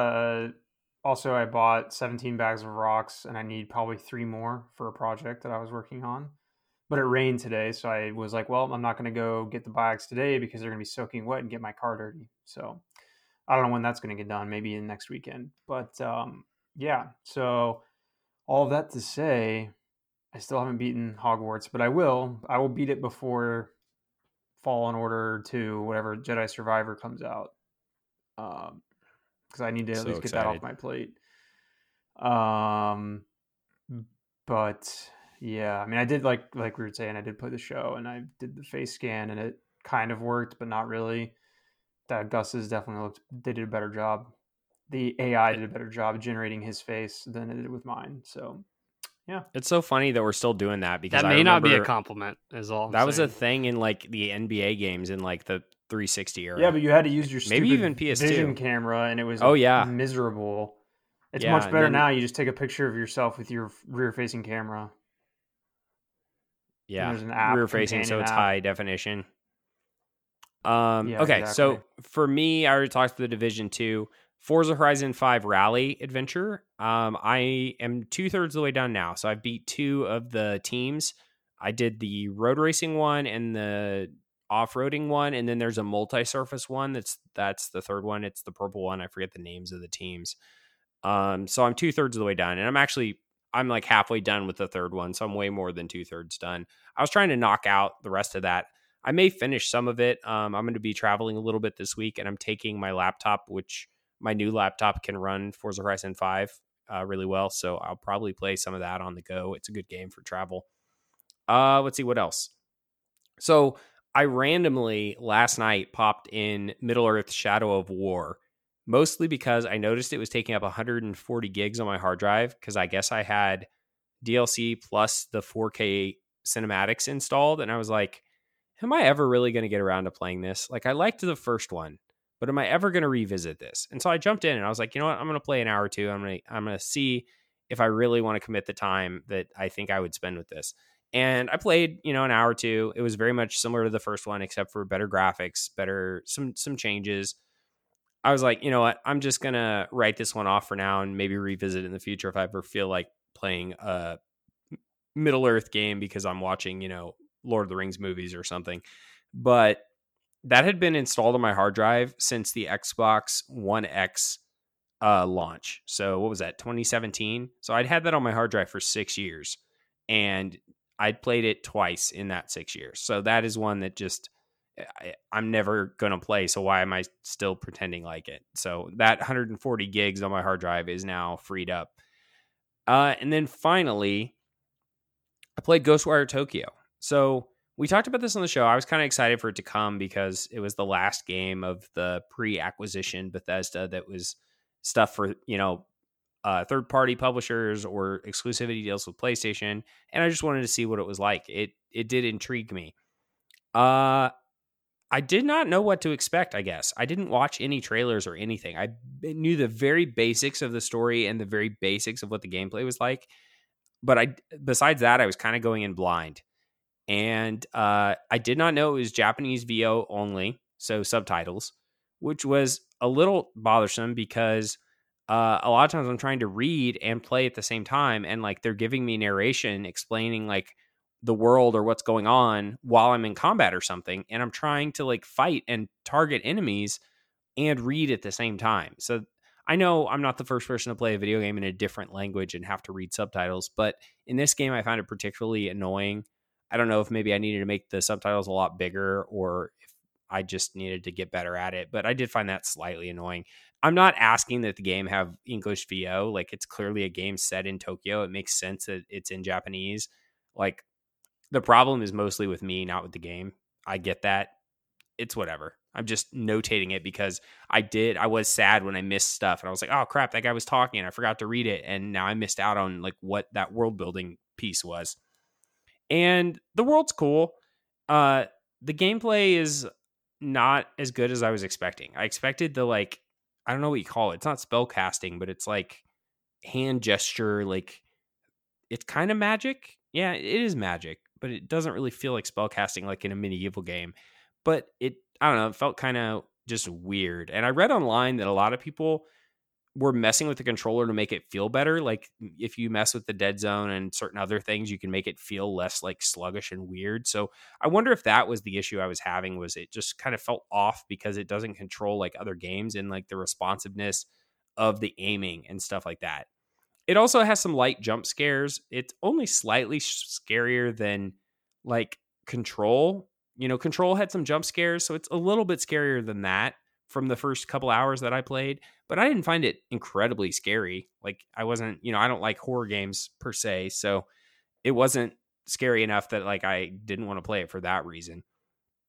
Speaker 3: Also, I bought 17 bags of rocks, and I need probably 3 more for a project that I was working on. But it rained today, so I was like, well, I'm not going to go get the bags today because they're going to be soaking wet and get my car dirty. So I don't know when that's going to get done, maybe in next weekend. But yeah, so all of that to say, I still haven't beaten Hogwarts, but I will. I will beat it before Fallen Order 2, whatever Jedi Survivor comes out. Because I need to at least get that off my plate. But yeah, I mean, I did like we were saying, I did play the show and I did the face scan and it kind of worked, but not really. that Gus's definitely they did a better job. The AI did a better job generating his face than it did with mine. So yeah,
Speaker 1: It's so funny that we're still doing that because
Speaker 2: That
Speaker 1: I
Speaker 2: may not be a
Speaker 1: remember
Speaker 2: compliment, is all I'm
Speaker 1: that was a
Speaker 2: saying.
Speaker 1: thing in like the NBA games in like the 360 era.
Speaker 3: yeah, but you had to use your
Speaker 1: Maybe
Speaker 3: stupid
Speaker 1: even PS2.
Speaker 3: vision camera, and it was
Speaker 1: Oh, yeah.
Speaker 3: miserable. It's
Speaker 1: Yeah,
Speaker 3: much
Speaker 1: and
Speaker 3: better
Speaker 1: then-
Speaker 3: now. You just take a picture of yourself with your rear-facing camera.
Speaker 1: Yeah,
Speaker 3: there's an app,
Speaker 1: rear facing, so
Speaker 3: companion
Speaker 1: it's
Speaker 3: app.
Speaker 1: high definition.
Speaker 3: Yeah,
Speaker 1: Okay,
Speaker 3: exactly.
Speaker 1: so for me, I already talked about the Division 2. Forza Horizon 5 Rally Adventure. I am 2/3 of the way done now, so I beat 2 of the teams. I did the road racing one and the off-roading one, and then there's a multi-surface one. That's the third one. It's the purple one. I forget the names of the teams. So I'm 2/3 of the way done, and I'm like halfway done with the third one, so I'm way more than 2/3 done. I was trying to knock out the rest of that. I may finish some of it. I'm going to be traveling a little bit this week, and I'm taking my laptop, which my new laptop can run Forza Horizon 5 really well, so I'll probably play some of that on the go. It's a good game for travel. Let's see what else. So I randomly last night popped in Middle-earth Shadow of War, mostly because I noticed it was taking up 140 gigs on my hard drive because I guess I had DLC plus the 4K cinematics installed, and I was like, am I ever really going to get around to playing this? Like, I liked the first one, but am I ever going to revisit this? And so I jumped in and I was like, you know what? I'm going to play an hour or two. I'm going to see if I really want to commit the time that I think I would spend with this. And I played, an hour or two. It was very much similar to the first one, except for better graphics, some changes. I was like, you know what? I'm just going to write this one off for now and maybe revisit it in the future if I ever feel like playing a Middle Earth game because I'm watching, Lord of the Rings movies or something. But that had been installed on my hard drive since the Xbox One X launch. So what was that, 2017? So I'd had that on my hard drive for 6 years, and I'd played it twice in that 6 years. So that is one that just I'm never going to play. So why am I still pretending like it? So that 140 gigs on my hard drive is now freed up. And then finally, I played Ghostwire Tokyo. So we talked about this on the show. I was kind of excited for it to come because it was the last game of the pre-acquisition Bethesda that was stuff for, third-party publishers or exclusivity deals with PlayStation. And I just wanted to see what it was like. It did intrigue me. I did not know what to expect, I guess. I didn't watch any trailers or anything. I knew the very basics of the story and the very basics of what the gameplay was like. But besides that, I was kind of going in blind. And I did not know it was Japanese VO only, so subtitles, which was a little bothersome because a lot of times I'm trying to read and play at the same time. And like they're giving me narration explaining like the world or what's going on while I'm in combat or something. And I'm trying to like fight and target enemies and read at the same time. So I know I'm not the first person to play a video game in a different language and have to read subtitles, but in this game, I found it particularly annoying. I don't know if maybe I needed to make the subtitles a lot bigger or if I just needed to get better at it, but I did find that slightly annoying. I'm not asking that the game have English VO. Like, it's clearly a game set in Tokyo. It makes sense that it's in Japanese. Like, the problem is mostly with me, not with the game. I get that. It's whatever. I'm just notating it because I was sad when I missed stuff and I was like, oh crap, that guy was talking and I forgot to read it. And now I missed out on like what that world building piece was. And the world's cool. The gameplay is not as good as I was expecting. I expected the like, I don't know what you call it. It's not spell casting, but it's like hand gesture. Like it's kind of magic. Yeah, it is magic, but it doesn't really feel like spell casting like in a medieval game. But I don't know, it felt kind of just weird. And I read online that a lot of people were messing with the controller to make it feel better. Like if you mess with the dead zone and certain other things, you can make it feel less like sluggish and weird. So I wonder if that was the issue I was having, was it just kind of felt off because it doesn't control like other games and like the responsiveness of the aiming and stuff like that. It also has some light jump scares. It's only slightly scarier than like Control. Control had some jump scares, so it's a little bit scarier than that from the first couple hours that I played, but I didn't find it incredibly scary. Like I wasn't, I don't like horror games per se, so it wasn't scary enough that like I didn't want to play it for that reason.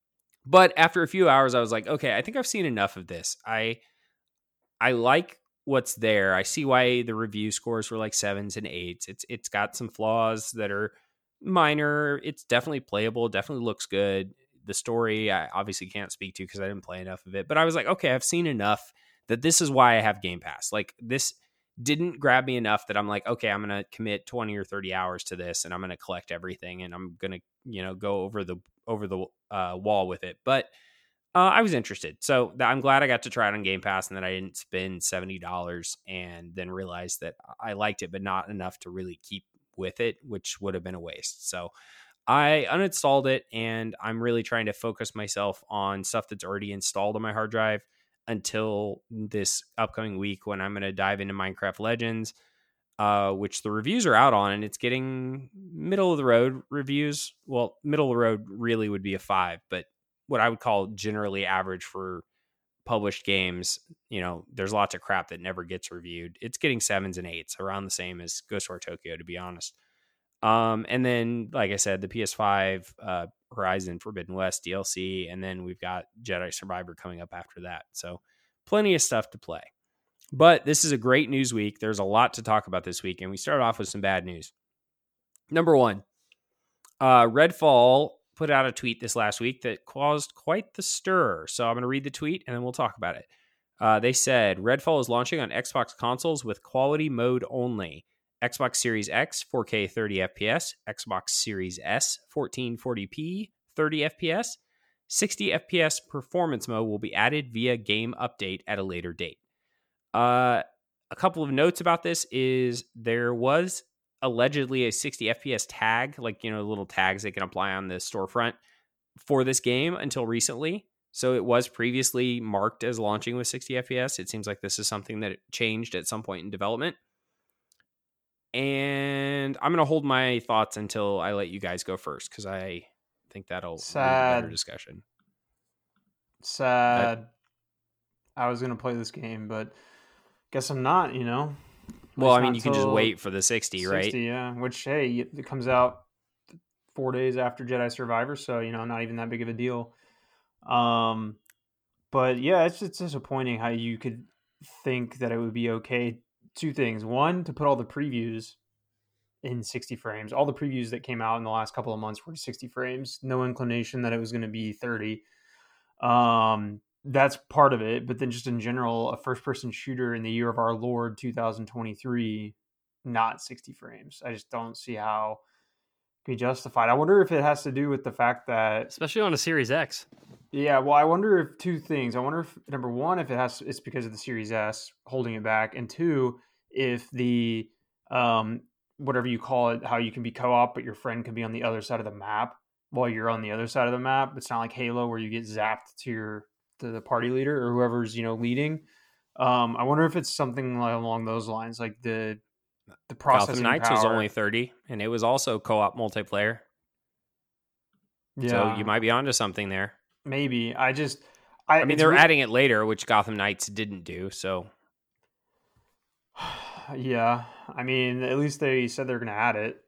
Speaker 1: But after a few hours, I was like, okay, I think I've seen enough of this. I like what's there. I see why the review scores were like 7s and 8s. It's got some flaws that are minor. It's definitely playable. Definitely looks good. The story, I obviously can't speak to because I didn't play enough of it. But I was like, okay, I've seen enough that this is why I have Game Pass. Like, this didn't grab me enough that I'm like, okay, I'm going to commit 20 or 30 hours to this and I'm going to collect everything and I'm going to, go over the wall with it. But I was interested. So I'm glad I got to try it on Game Pass and that I didn't spend $70 and then realize that I liked it, but not enough to really keep with it, which would have been a waste. So I uninstalled it and I'm really trying to focus myself on stuff that's already installed on my hard drive until this upcoming week when I'm going to dive into Minecraft Legends, which the reviews are out on, and it's getting middle of the road reviews. Well, middle of the road really would be a 5, but what I would call generally average for published games. There's lots of crap that never gets reviewed. It's getting 7s and 8s, around the same as Ghostwire Tokyo, to be honest. And then, like I said, the PS5, Horizon Forbidden West DLC, and then we've got Jedi Survivor coming up after that. So plenty of stuff to play. But this is a great news week. There's a lot to talk about this week, and we start off with some bad news. Number one, Redfall put out a tweet this last week that caused quite the stir. So I'm going to read the tweet, and then we'll talk about it. They said, Redfall is launching on Xbox consoles with quality mode only. Xbox Series X, 4K 30 FPS. Xbox Series S, 1440p, 30 FPS. 60 FPS performance mode will be added via game update at a later date. A couple of notes about this is there was allegedly a 60 FPS tag, like, little tags they can apply on the storefront for this game until recently. So it was previously marked as launching with 60 FPS. It seems like this is something that changed at some point in development. And I'm going to hold my thoughts until I let you guys go first, because I think that'll be a better discussion.
Speaker 3: Sad. I was going to play this game, but guess I'm not,
Speaker 1: Well, I mean, you can just wait for the 60, right?
Speaker 3: 60, yeah. Which, hey, it comes out 4 days after Jedi Survivor, so, not even that big of a deal. But, yeah, it's disappointing how you could think that it would be okay. Two things. One, to put all the previews in 60 frames. All the previews that came out in the last couple of months were 60 frames. No inclination that it was going to be 30. That's part of it. But then just in general, a first-person shooter in the year of our Lord 2023, not 60 frames. I just don't see how it can be justified. I wonder if it has to do with the fact that...
Speaker 2: Especially on a Series X.
Speaker 3: Yeah, well, I wonder if two things. I wonder if, number one, if it's because of the Series S holding it back, and two, if the whatever you call it, how you can be co-op, but your friend can be on the other side of the map while you're on the other side of the map. It's not like Halo where you get zapped to the party leader or whoever's leading. I wonder if it's something along those lines, like the processing
Speaker 1: Gotham Knights
Speaker 3: power.
Speaker 1: was only 30, and it was also co-op multiplayer.
Speaker 3: Yeah,
Speaker 1: so you might be onto something there.
Speaker 3: Maybe. I mean,
Speaker 1: they're adding it later, which Gotham Knights didn't do. So,
Speaker 3: yeah. I mean, at least they said they're going to add it.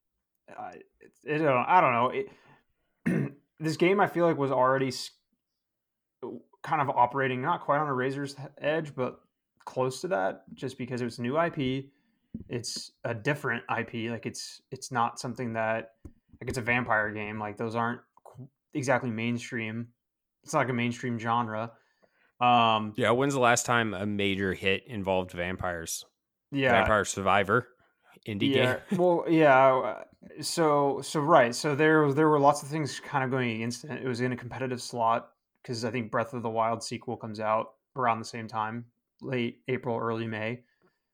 Speaker 3: I don't know. This game, I feel like, was already kind of operating not quite on a razor's edge, but close to that, just because it was new IP. It's a different IP. Like it's not something that like it's a vampire game. Like those aren't exactly mainstream. It's not like a mainstream genre.
Speaker 1: Yeah, when's the last time a major hit involved vampires?
Speaker 3: Yeah,
Speaker 1: Vampire Survivor, indie game.
Speaker 3: Well, yeah. So right. So there were lots of things kind of going against it. It was in a competitive slot because I think Breath of the Wild sequel comes out around the same time, late April, early May.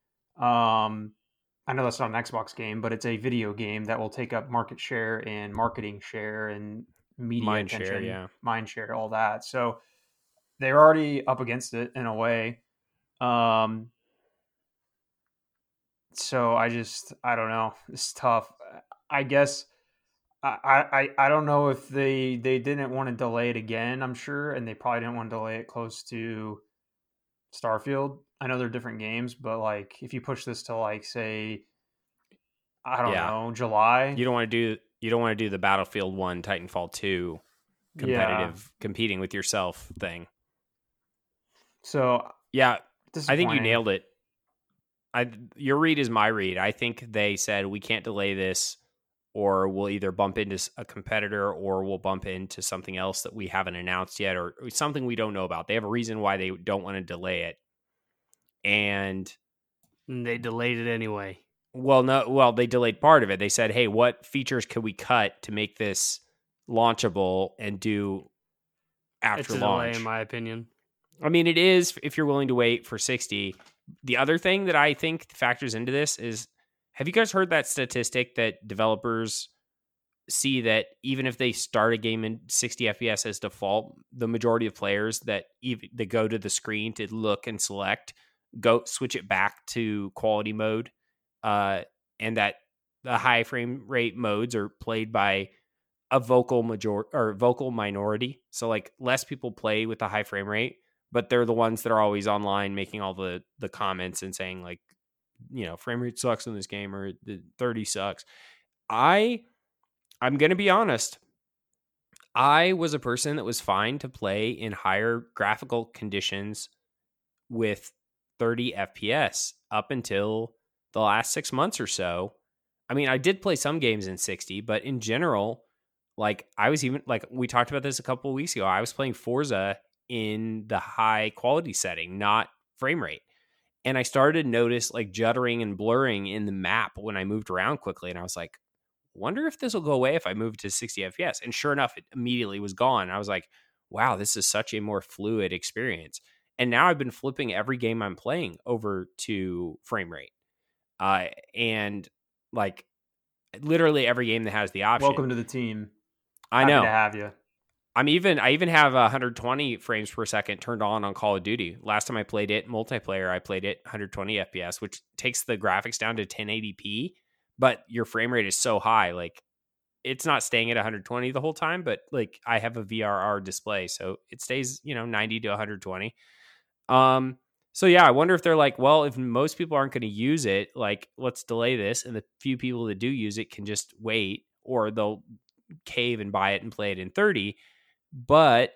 Speaker 3: I know that's not an Xbox game, but it's a video game that will take up market share and marketing share and media
Speaker 1: mind
Speaker 3: attention,
Speaker 1: share, yeah,
Speaker 3: mind share, all that. So they're already up against it in a way. So I don't know. It's tough. I guess I don't know if they didn't want to delay it again, I'm sure, and they probably didn't want to delay it close to Starfield. I know they're different games, but like if you push this to like say I don't know, July.
Speaker 1: You don't want to do the Battlefield 1, Titanfall 2 competing with yourself thing.
Speaker 3: So
Speaker 1: yeah, I think you
Speaker 3: disappointing.
Speaker 1: nailed it. Your read is my read. I think they said we can't delay this, or we'll either bump into a competitor or we'll bump into something else that we haven't announced yet, or something we don't know about. They have a reason why they don't want to delay it. And
Speaker 2: they delayed it anyway.
Speaker 1: Well, they delayed part of it. They said, hey, what features can we cut to make this launchable and do after
Speaker 2: It's a
Speaker 1: launch?
Speaker 2: delay, in my opinion.
Speaker 1: I mean, it is if you're willing to wait for 60. The other thing that I think factors into this is, have you guys heard that statistic that developers see that even if they start a game in 60 FPS as default, the majority of players that go to the screen to look and select, switch it back to quality mode, and that the high frame rate modes are played by a vocal minority. So like less people play with the high frame rate, but they're the ones that are always online making all the comments and saying like, frame rate sucks in this game, or the 30 sucks. I'm going to be honest. I was a person that was fine to play in higher graphical conditions with 30 FPS up until the last 6 months or so. I mean, I did play some games in 60, but in general, like I was even like, we talked about this a couple of weeks ago. I was playing Forza in the high quality setting, not frame rate. And I started to notice like juddering and blurring in the map when I moved around quickly. And I was like, wonder if this will go away if I move to 60 FPS. And sure enough, it immediately was gone. I was like, wow, this is such a more fluid experience. And now I've been flipping every game I'm playing over to frame rate. And like literally every game that has the option.
Speaker 3: Welcome to the team.
Speaker 1: I know.
Speaker 3: Happy to have you.
Speaker 1: I even have 120 frames per second turned on Call of Duty. Last time I played it multiplayer, I played it 120 FPS, which takes the graphics down to 1080p, but your frame rate is so high, like it's not staying at 120 the whole time, but like I have a VRR display, so it stays, 90 to 120. So yeah, I wonder if they're like, well, if most people aren't going to use it, like let's delay this, and the few people that do use it can just wait, or they'll cave and buy it and play it in 30. But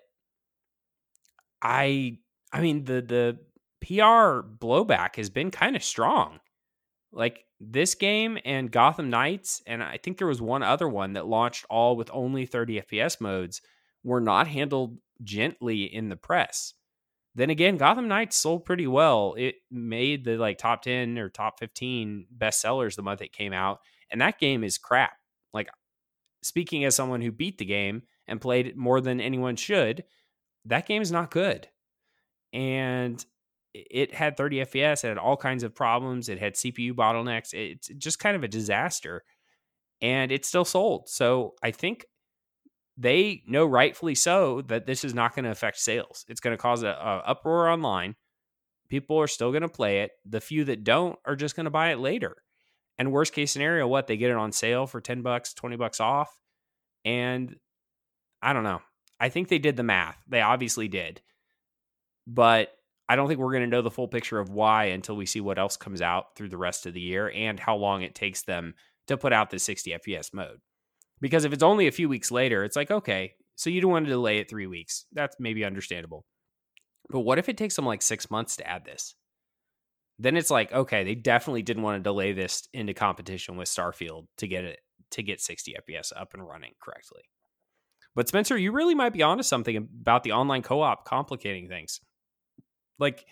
Speaker 1: I mean, the PR blowback has been kind of strong. Like this game and Gotham Knights, and I think there was one other one that launched all with only 30 FPS modes, were not handled gently in the press. Then again, Gotham Knights sold pretty well. It made the like top 10 or top 15 bestsellers the month it came out, and that game is crap. Like, speaking as someone who beat the game and played it more than anyone should, that game is not good. And it had 30 FPS, it had all kinds of problems, it had CPU bottlenecks, it's just kind of a disaster. And it still sold. So I think they know rightfully so that this is not going to affect sales. It's going to cause a uproar online. People are still going to play it. The few that don't are just going to buy it later. And worst case scenario, what? They get it on sale for $10, $20 off. And I don't know. I think they did the math. They obviously did. But I don't think we're going to know the full picture of why until we see what else comes out through the rest of the year and how long it takes them to put out the 60 FPS mode. Because if it's only a few weeks later, it's like, okay, so you don't want to delay it 3 weeks. That's maybe understandable. But what if it takes them like 6 months to add this? Then it's like, okay, they definitely didn't want to delay this into competition with Starfield to get 60 FPS up and running correctly. But Spencer, you really might be onto something about the online co-op complicating things. Like,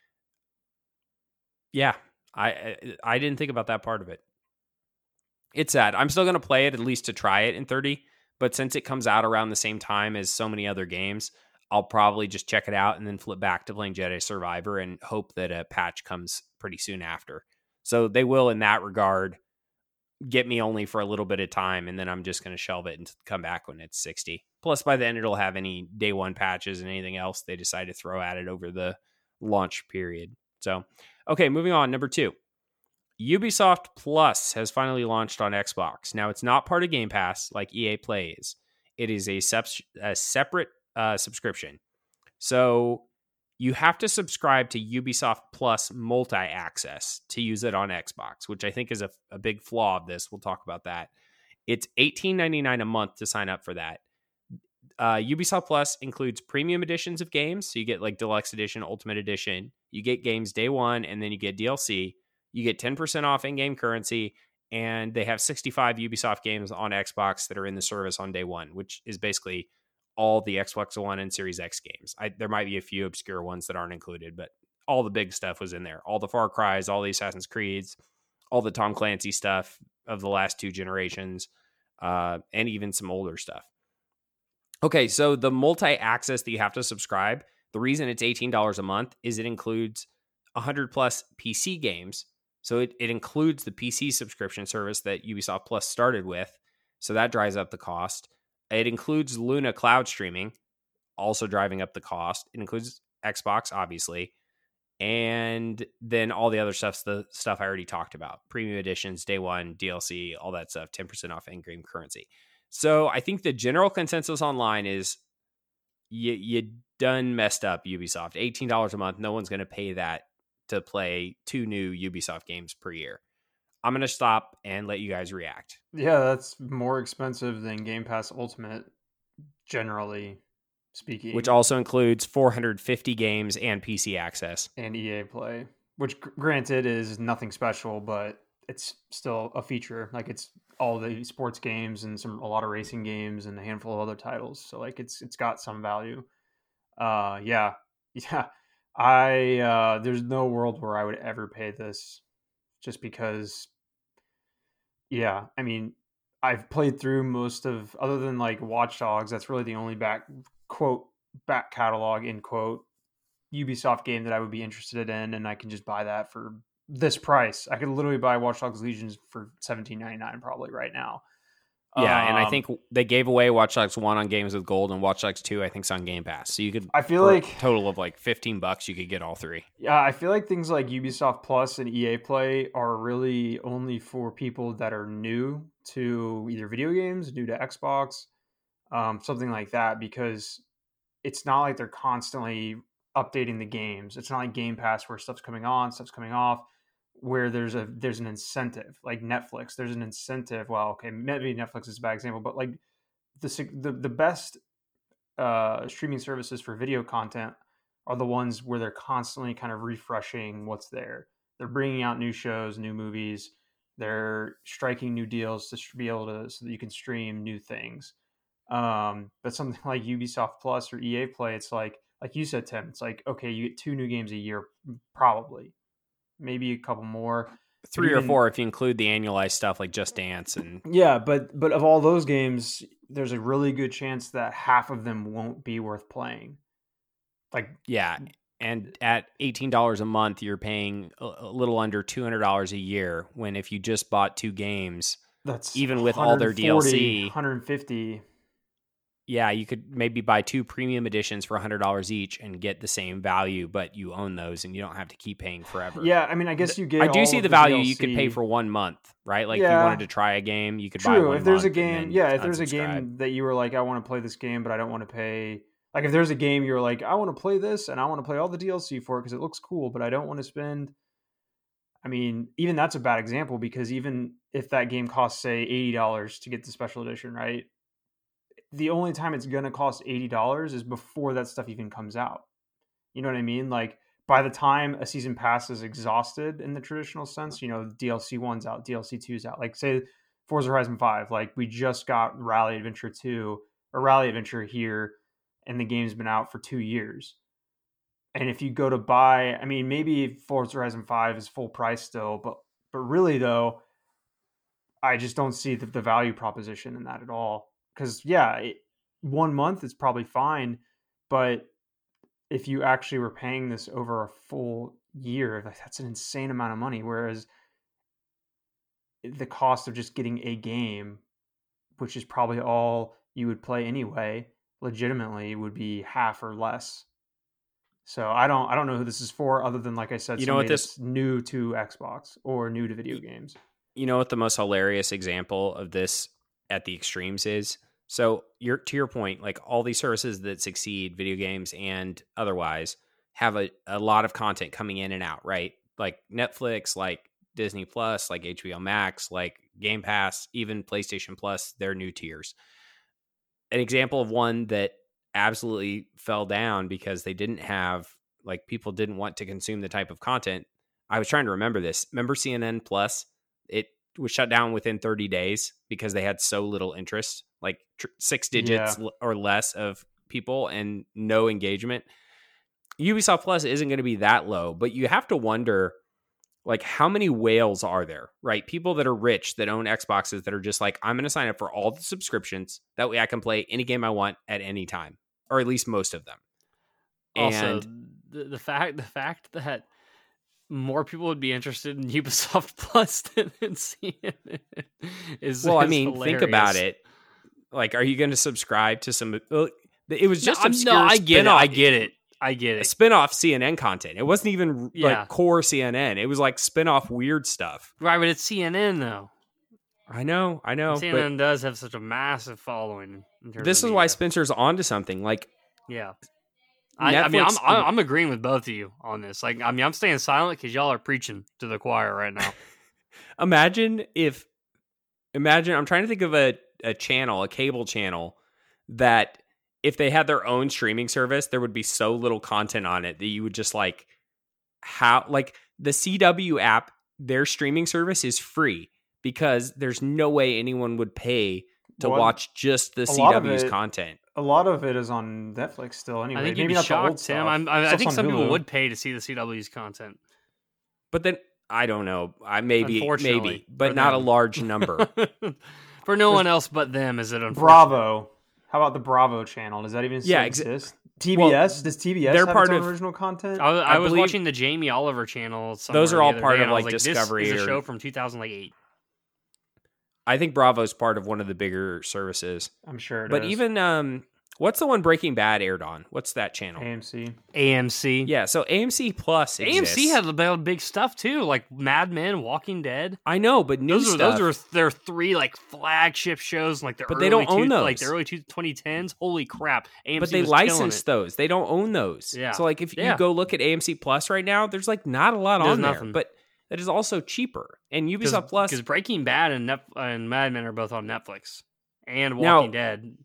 Speaker 1: yeah, I didn't think about that part of it. It's sad. I'm still going to play it at least to try it in 30, but since it comes out around the same time as so many other games, I'll probably just check it out and then flip back to playing Jedi Survivor and hope that a patch comes pretty soon after. So they will, in that regard, get me only for a little bit of time, and then I'm just going to shelve it and come back when it's 60. Plus, by then, it'll have any day one patches and anything else they decide to throw at it over the launch period. So, okay, moving on. Number 2. Ubisoft Plus has finally launched on Xbox. Now, it's not part of Game Pass like EA Play is. It is a separate subscription. So you have to subscribe to Ubisoft Plus multi-access to use it on Xbox, which I think is a big flaw of this. We'll talk about that. It's $18.99 a month to sign up for that. Ubisoft Plus includes premium editions of games. So you get like Deluxe Edition, Ultimate Edition. You get games day one, and then you get DLC. You get 10% off in-game currency, and they have 65 Ubisoft games on Xbox that are in the service on day one, which is basically all the Xbox One and Series X games. There might be a few obscure ones that aren't included, but all the big stuff was in there. All the Far Cries, all the Assassin's Creeds, all the Tom Clancy stuff of the last 2 generations, and even some older stuff. Okay, so the multi-access that you have to subscribe, the reason it's $18 a month is it includes 100 plus PC games. So it includes the PC subscription service that Ubisoft Plus started with. So that drives up the cost. It includes Luna cloud streaming, also driving up the cost. It includes Xbox, obviously. And then all the other stuff, the stuff I already talked about. Premium editions, day one, DLC, all that stuff, 10% off in-game currency. So I think the general consensus online is you done messed up, Ubisoft. $18 a month. No one's going to pay that to play 2 new Ubisoft games per year. I'm going to stop and let you guys react.
Speaker 3: Yeah, that's more expensive than Game Pass Ultimate, generally speaking.
Speaker 1: Which also includes 450 games and PC access.
Speaker 3: And EA Play, which granted is nothing special, but it's still a feature. Like it's all the sports games and a lot of racing games and a handful of other titles. So like it's got some value. Yeah. There's no world where I would ever pay this just because, yeah, I mean, I've played through most of, other than like Watch Dogs, that's really the only back catalog, end quote, Ubisoft game that I would be interested in, and I can just buy that for this price. I could literally buy Watch Dogs Legions for $17.99 probably right now.
Speaker 1: Yeah, and I think they gave away Watch Dogs 1 on Games with Gold, and Watch Dogs 2 I think is on Game Pass. So you could,
Speaker 3: I feel like
Speaker 1: a total of like $15 you could get all 3.
Speaker 3: Yeah, I feel like things like Ubisoft Plus and EA Play are really only for people that are new to either video games, new to Xbox, something like that, because it's not like they're constantly updating the games. It's not like Game Pass where stuff's coming on, stuff's coming off, where there's an incentive. Like Netflix, there's an incentive. Well, okay, maybe Netflix is a bad example, but like the best streaming services for video content are the ones where they're constantly kind of refreshing what's there. They're bringing out new shows, new movies. They're striking new deals to be able to, so that you can stream new things. But something like Ubisoft Plus or EA Play, it's like you said, Tim, it's like, okay, you get 2 new games a year, probably, maybe a couple more,
Speaker 1: 3 or 4 if you include the annualized stuff like Just Dance. And
Speaker 3: yeah, but of all those games, there's a really good chance that half of them won't be worth playing. Like,
Speaker 1: yeah, and at $18 a month, you're paying a little under $200 a year, when if you just bought 2 games,
Speaker 3: that's
Speaker 1: even with all their DLC,
Speaker 3: 150.
Speaker 1: Yeah, you could maybe buy 2 premium editions for $100 each and get the same value, but you own those and you don't have to keep paying forever.
Speaker 3: Yeah, I mean, I guess you get.
Speaker 1: I do
Speaker 3: all
Speaker 1: see
Speaker 3: of
Speaker 1: the value.
Speaker 3: DLC.
Speaker 1: You could pay for 1 month, right? Like
Speaker 3: Yeah.
Speaker 1: if you wanted to try a game, you could buy
Speaker 3: True.
Speaker 1: one
Speaker 3: If there's a
Speaker 1: month
Speaker 3: game,
Speaker 1: and
Speaker 3: yeah,
Speaker 1: then
Speaker 3: if there's a
Speaker 1: unsubscribe.
Speaker 3: game that you were like, I want to play this game, but I don't want to pay. Like if there's a game you're like, I want to play this and I want to play all the DLC for it because it looks cool, but I don't want to spend. I mean, even that's a bad example, because even if that game costs, say, $80 to get the special edition, right? The only time it's going to cost $80 is before that stuff even comes out. You know what I mean? Like by the time a season pass is exhausted in the traditional sense, you know, DLC 1's out, DLC 2's out. Like say Forza Horizon 5, like we just got Rally Adventure 2 or Rally Adventure here, and the game's been out for 2 years. And if you go to buy, I mean, maybe Forza Horizon 5 is full price still, but really though, I just don't see the value proposition in that at all. Because, yeah, 1 month is probably fine, but if you actually were paying this over a full year, that's an insane amount of money. Whereas the cost of just getting a game, which is probably all you would play anyway, legitimately would be half or less. So I don't know who this is for, other than, like I said,
Speaker 1: you know what,
Speaker 3: that's new to Xbox or new to video games.
Speaker 1: You know what the most hilarious example of this at the extremes is? So to your point, like all these services that succeed, video games and otherwise, have a lot of content coming in and out, right? Like Netflix, like Disney Plus, like HBO Max, like Game Pass, even PlayStation Plus, their new tiers. an example of one that absolutely fell down because they didn't have, like, people didn't want to consume the type of content. I was trying to remember this. Remember CNN Plus? It was shut down within 30 days because they had so little interest, like 6 digits or less of people and no engagement. Ubisoft Plus isn't going to be that low, but you have to wonder, like, how many whales are there, right? People that are rich that own Xboxes that are just like, I'm going to sign up for all the subscriptions. That way I can play any game I want at any time, or at least most of them.
Speaker 2: Also,
Speaker 1: And
Speaker 2: the fact that more people would be interested in Ubisoft Plus than CNN is
Speaker 1: well, I
Speaker 2: is
Speaker 1: mean,
Speaker 2: hilarious.
Speaker 1: think about it. Like, are you going to subscribe to some? It was just obscure.
Speaker 2: No, I get it.
Speaker 1: spin-off-
Speaker 2: I get it. I get it.
Speaker 1: Spin-off CNN content. It wasn't even
Speaker 2: Yeah.
Speaker 1: like core CNN. It was like spin-off weird stuff.
Speaker 2: Right, but it's CNN though.
Speaker 1: I know.
Speaker 2: CNN does have such a massive following. In terms
Speaker 1: This
Speaker 2: of
Speaker 1: is why
Speaker 2: media.
Speaker 1: Spencer's onto something. Like,
Speaker 2: Yeah. I mean,
Speaker 1: Netflix-
Speaker 2: I'm agreeing with both of you on this. Like, I mean, I'm staying silent because y'all are preaching to the choir right now.
Speaker 1: imagine I'm trying to think of a channel, a cable channel, that if they had their own streaming service, there would be so little content on it that you would just like, how, like, the CW app, their streaming service is free because there's no way anyone would pay to watch just the CW's content.
Speaker 3: A lot of it is on Netflix still. Anyway,
Speaker 2: I think
Speaker 3: maybe
Speaker 2: you'd be
Speaker 3: not the old
Speaker 2: shocked, Tim.
Speaker 3: stuff.
Speaker 2: I
Speaker 3: Stuff's
Speaker 2: think
Speaker 3: on
Speaker 2: some people
Speaker 3: Hulu.
Speaker 2: would pay to see the CW's content.
Speaker 1: But then I don't know. Maybe,
Speaker 2: Unfortunately,
Speaker 1: but
Speaker 2: for
Speaker 1: not a
Speaker 2: them.
Speaker 1: large number.
Speaker 2: For no one else but them, is it unfortunate?
Speaker 3: Bravo. How about the Bravo channel? Does that even still
Speaker 1: Yeah,
Speaker 3: exist? TBS? Does TBS
Speaker 1: they're
Speaker 3: have
Speaker 1: part
Speaker 3: its own
Speaker 1: of-
Speaker 3: original content?
Speaker 2: I was
Speaker 1: believe-
Speaker 2: watching the Jamie Oliver channel.
Speaker 1: Those are all
Speaker 2: the other
Speaker 1: part
Speaker 2: day,
Speaker 1: of,
Speaker 2: and I was
Speaker 1: like,
Speaker 2: this
Speaker 1: Discovery
Speaker 2: is a
Speaker 1: or-
Speaker 2: show from 2008.
Speaker 1: I think Bravo's part of one of the bigger services.
Speaker 3: I'm sure it
Speaker 1: But
Speaker 3: is.
Speaker 1: even what's the one Breaking Bad aired on? What's that channel?
Speaker 3: AMC.
Speaker 2: AMC.
Speaker 1: Yeah, so AMC Plus exists.
Speaker 2: AMC had about big stuff too, like Mad Men, Walking Dead.
Speaker 1: I know, but new stuff.
Speaker 2: Those are their three like flagship shows, like the
Speaker 1: But
Speaker 2: early
Speaker 1: they don't own those.
Speaker 2: like the early 2010s. Holy crap! AMC
Speaker 1: but they
Speaker 2: was killing
Speaker 1: license
Speaker 2: it.
Speaker 1: those. They don't own those.
Speaker 2: Yeah.
Speaker 1: So like if
Speaker 2: Yeah.
Speaker 1: you go look at AMC Plus right now, there's like not a lot
Speaker 2: There's
Speaker 1: on there.
Speaker 2: nothing.
Speaker 1: But that is also cheaper. And Ubisoft Plus,
Speaker 2: because Breaking Bad and Mad Men are both on Netflix and
Speaker 1: Now-
Speaker 2: Walking Dead.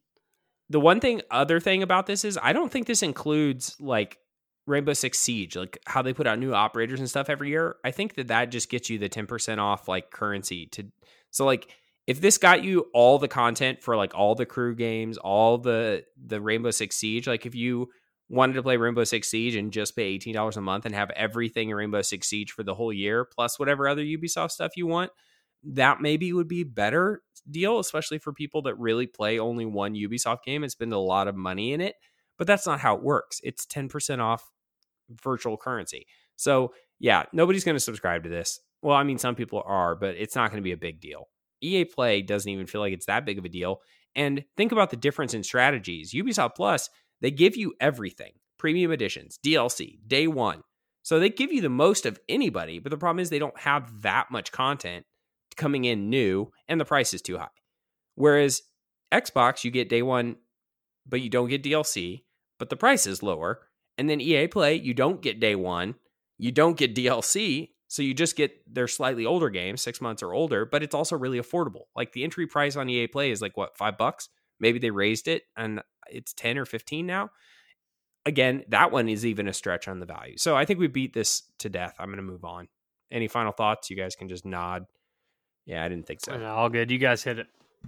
Speaker 1: the other thing about this is I don't think this includes like Rainbow Six Siege, like how they put out new operators and stuff every year. I think that just gets you the 10% off like currency to. So like if this got you all the content for like all the crew games, all the Rainbow Six Siege, like if you wanted to play Rainbow Six Siege and just pay $18 a month and have everything in Rainbow Six Siege for the whole year, plus whatever other Ubisoft stuff you want, that maybe would be better deal, especially for people that really play only one Ubisoft game and spend a lot of money in it. But that's not how it works. It's 10% off virtual currency. So yeah, nobody's going to subscribe to this. Well, I mean, some people are, but it's not going to be a big deal. EA Play doesn't even feel like it's that big of a deal. And think about the difference in strategies. Ubisoft Plus, they give you everything. Premium editions, DLC, day one. So they give you the most of anybody, but the problem is they don't have that much content coming in new, and the price is too high. Whereas Xbox, you get day one, but you don't get DLC, but the price is lower. And then EA Play, you don't get day one, you don't get DLC, so you just get their slightly older games, 6 months or older, but it's also really affordable. Like the entry price on EA Play is like what, $5? Maybe they raised it and it's 10 or 15 now. Again, that one is even a stretch on the value. So I think we beat this to death. I'm going to move on. Any final thoughts? You guys can just nod. Yeah, I didn't think so.
Speaker 2: All good. You guys hit it.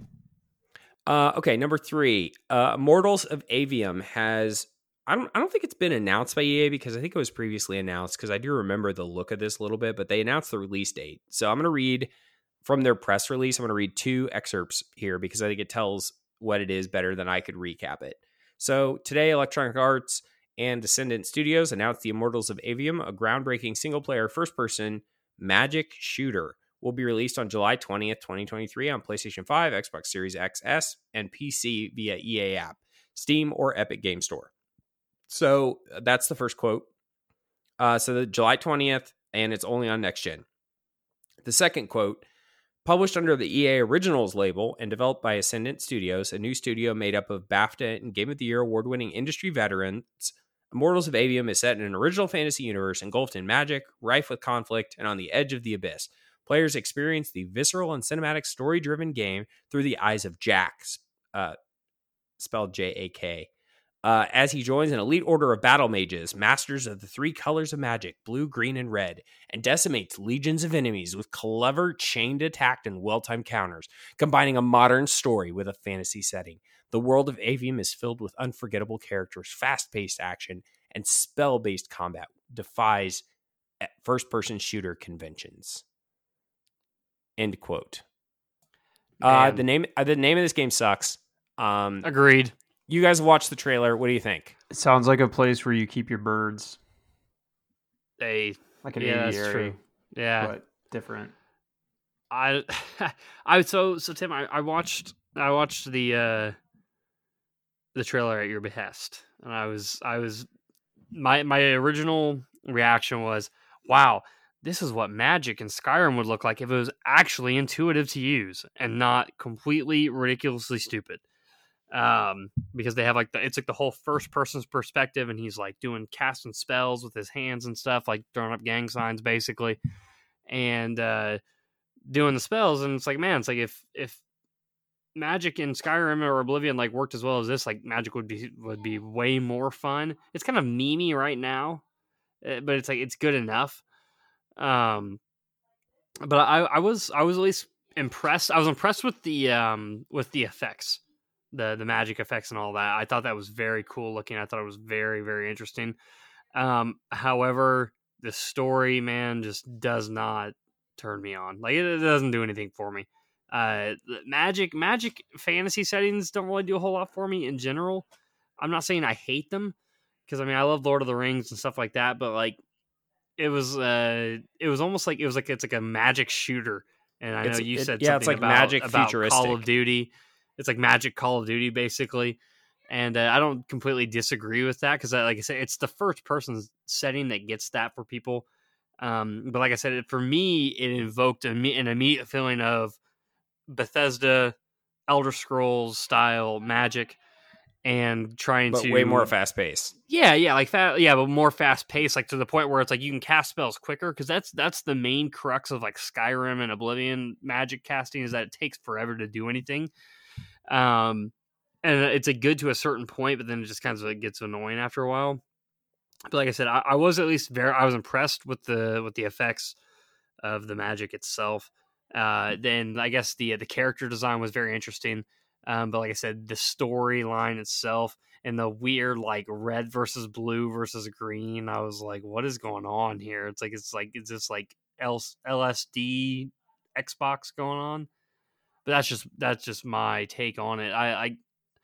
Speaker 1: Okay, number 3. Immortals of Avium has... I don't think it's been announced by EA because I think it was previously announced because I do remember the look of this a little bit, but they announced the release date. So I'm going to read from their press release. I'm going to read 2 excerpts here because I think it tells what it is better than I could recap it. So today, Electronic Arts and Descendant Studios announced the Immortals of Avium, a groundbreaking single-player first-person magic shooter, will be released on July 20th, 2023 on PlayStation 5, Xbox Series XS, and PC via EA app, Steam, or Epic Game Store. So that's the first quote. So the July 20th, and it's only on next gen. The second quote, published under the EA Originals label and developed by Ascendant Studios, a new studio made up of BAFTA and Game of the Year award-winning industry veterans, Immortals of Avium is set in an original fantasy universe engulfed in magic, rife with conflict, and on the edge of the abyss. Players experience the visceral and cinematic story-driven game through the eyes of Jack, spelled J-A-K. As he joins an elite order of battle mages, masters of the 3 colors of magic, blue, green, and red, and decimates legions of enemies with clever chained attack and well-timed counters, combining a modern story with a fantasy setting. The world of Avium is filled with unforgettable characters, fast-paced action, and spell-based combat defies first-person shooter conventions. End quote. The name of this game sucks.
Speaker 2: Agreed.
Speaker 1: You guys watched the trailer. What do you think?
Speaker 3: It sounds like a place where you keep your birds.
Speaker 2: Like
Speaker 3: an
Speaker 2: that's
Speaker 3: aviary,
Speaker 2: true. Yeah,
Speaker 3: but different.
Speaker 2: So Tim, I watched the trailer at your behest, and I was my original reaction was, wow, this is what Magic and Skyrim would look like if it was actually intuitive to use and not completely ridiculously stupid. Because they have it's like the whole first person's perspective, and he's like doing casting spells with his hands and stuff, like throwing up gang signs basically, and doing the spells. And it's like, man, it's like if Magic in Skyrim or Oblivion like worked as well as this, like Magic would be way more fun. It's kind of memey right now, but it's like it's good enough. But I was at least impressed. I was impressed with the effects. The magic effects and all that. I thought that was very cool looking. I thought it was very, very interesting. However, the story, man, just does not turn me on. Like it doesn't do anything for me. Magic fantasy settings don't really do a whole lot for me in general. I'm not saying I hate them, because I mean I love Lord of the Rings and stuff like that, but like it was almost like it's like a magic shooter. And I know you said something
Speaker 1: it's like
Speaker 2: about
Speaker 1: magic futuristic.
Speaker 2: Call of Duty. It's like Magic Call of Duty, basically. And I don't completely disagree with that, because, like I said, it's the first-person setting that gets that for people. But like I said, for me, it invoked an immediate feeling of Bethesda, Elder Scrolls-style Magic, and trying to...
Speaker 1: way more fast-paced.
Speaker 2: Yeah, but more fast-paced, like to the point where it's like you can cast spells quicker, because that's the main crux of like Skyrim and Oblivion Magic casting, is that it takes forever to do anything. And it's a good to a certain point, but then it just kind of gets annoying after a while. But like I said, I was at least I was impressed with the effects of the magic itself. Then I guess the character design was very interesting. But like I said, the storyline itself and the weird like red versus blue versus green, I was like, what is going on here? It's this like LSD Xbox going on. But that's just my take on it. I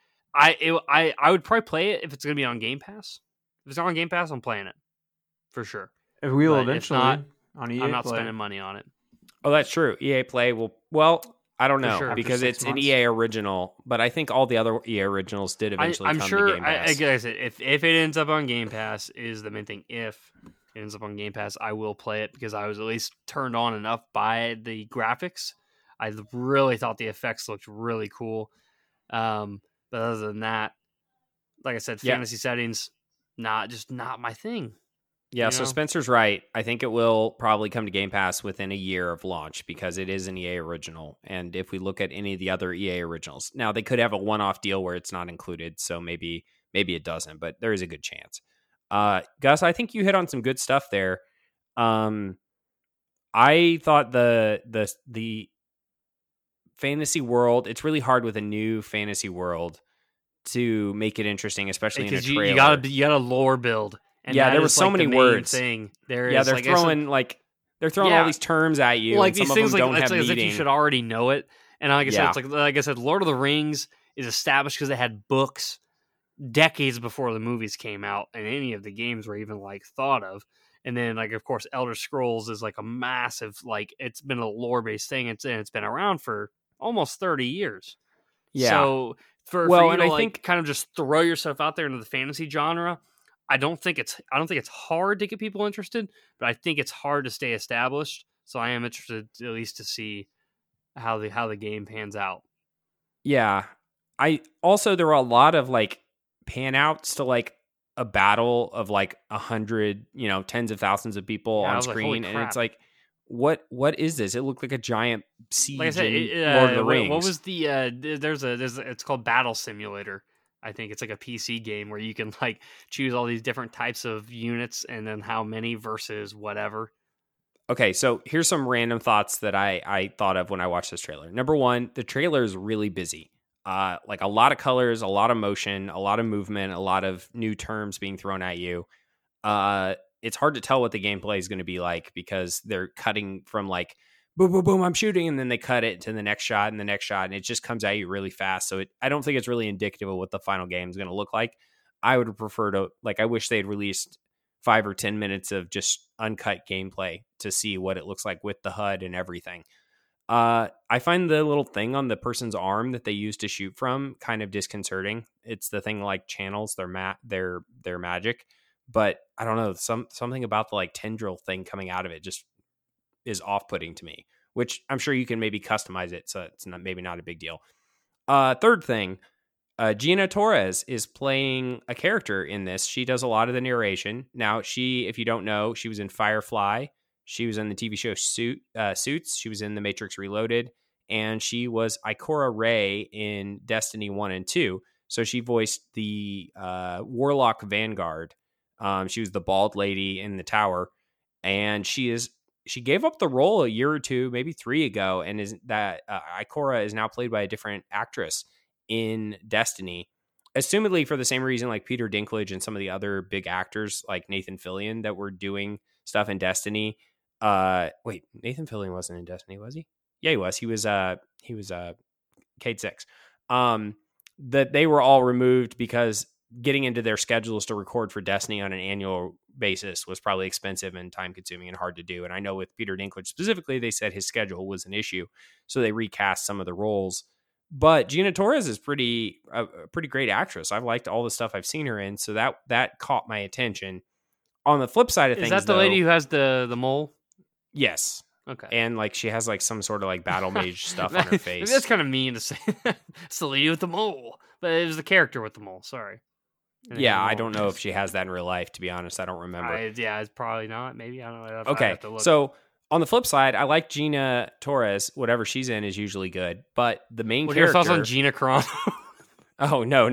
Speaker 2: would probably play it if it's going to be on Game Pass. If it's on Game Pass, I'm playing it for sure.
Speaker 3: If we will
Speaker 2: But
Speaker 3: eventually,
Speaker 2: if not,
Speaker 3: on EA
Speaker 2: I'm not
Speaker 3: Play.
Speaker 2: spending money on it.
Speaker 1: Oh, that's true. EA Play will... Well, I don't know,
Speaker 2: sure.
Speaker 1: because
Speaker 3: After
Speaker 1: it's
Speaker 3: 6
Speaker 1: an
Speaker 3: months.
Speaker 1: EA original, but I think all the other EA originals did eventually
Speaker 2: I'm
Speaker 1: come
Speaker 2: sure.
Speaker 1: to Game Pass.
Speaker 2: Like I said, if it ends up on Game Pass, is the main thing. If it ends up on Game Pass, I will play it, because I was at least turned on enough by the graphics. I really thought the effects looked really cool. But other than that, like I said, fantasy settings, not my thing.
Speaker 1: Yeah, so Spencer's right. I think it will probably come to Game Pass within a year of launch, because it is an EA original. And if we look at any of the other EA originals, now they could have a one-off deal where it's not included, so maybe it doesn't, but there is a good chance. Gus, I think you hit on some good stuff there. I thought the fantasy world, it's really hard with a new fantasy world to make it interesting, especially in a trailer.
Speaker 2: You gotta lore build. And
Speaker 1: there was so many words.
Speaker 2: Thing.
Speaker 1: They're throwing all these terms at you.
Speaker 2: Like
Speaker 1: and
Speaker 2: these
Speaker 1: some
Speaker 2: things,
Speaker 1: of them don't have
Speaker 2: as if you should already know it. And like I said, it's like I said, Lord of the Rings is established because they had books decades before the movies came out, and any of the games were even like thought of. And then, like, of course, Elder Scrolls is like a massive, like, it's been a lore based thing. It's been around for almost 30 years.
Speaker 1: Yeah.
Speaker 2: So for you to think kind of just throw yourself out there into the fantasy genre, I don't think it's hard to get people interested, but I think it's hard to stay established. So I am interested at least to see how the game pans out.
Speaker 1: Yeah. There were a lot of like pan outs to like a battle of like 100, tens of thousands of people on screen. And it's like, what is this? It looked like a giant siege in Lord of the Rings.
Speaker 2: What was the it's called Battle Simulator. I think it's like a PC game where you can like choose all these different types of units and then how many versus whatever.
Speaker 1: Okay, so here's some random thoughts that I thought of when I watched this trailer. Number one, the trailer is really busy. Like a lot of colors, a lot of motion, a lot of movement, a lot of new terms being thrown at you. It's hard to tell what the gameplay is going to be like because they're cutting from like boom, boom, boom, I'm shooting, and then they cut it to the next shot and the next shot, and it just comes at you really fast. So I don't think it's really indicative of what the final game is going to look like. I would prefer to, like, I wish they'd released 5 or 10 minutes of just uncut gameplay to see what it looks like with the HUD and everything. I find the little thing on the person's arm that they use to shoot from kind of disconcerting. It's the thing like channels their magic, but I don't know, something about the like tendril thing coming out of it just is off-putting to me, which I'm sure you can maybe customize it, so it's maybe not a big deal. Third thing, Gina Torres is playing a character in this. She does a lot of the narration. Now, if you don't know, she was in Firefly. She was in the TV show Suits. She was in The Matrix Reloaded. And she was Ikora Rey in Destiny 1 and 2. So she voiced the Warlock Vanguard. She was the bald lady in the tower. And she gave up the role a year or two, maybe 3 ago. And Ikora is now played by a different actress in Destiny, assumedly for the same reason like Peter Dinklage and some of the other big actors like Nathan Fillion that were doing stuff in Destiny. Wait, Nathan Fillion wasn't in Destiny, was he? Yeah, he was. He was Cade Six. That they were all removed because getting into their schedules to record for Destiny on an annual basis was probably expensive and time consuming and hard to do. And I know with Peter Dinklage specifically, they said his schedule was an issue, so they recast some of the roles. But Gina Torres is a pretty great actress. I've liked all the stuff I've seen her in, so that caught my attention. On the flip side of things,
Speaker 2: is that the lady who has the mole?
Speaker 1: Yes.
Speaker 2: Okay.
Speaker 1: And like she has like some sort of like battle mage stuff on her face.
Speaker 2: That's kind of mean to say. It's the lady with the mole, but it was the character with the mole. Sorry.
Speaker 1: Yeah, I don't know if she has that in real life. To be honest, I don't remember.
Speaker 2: Yeah, it's probably not. Maybe I don't know.
Speaker 1: Okay, so on the flip side, I like Gina Torres. Whatever she's in is usually good, but the main character.
Speaker 2: Your thoughts on Gina Carano?
Speaker 1: Oh no.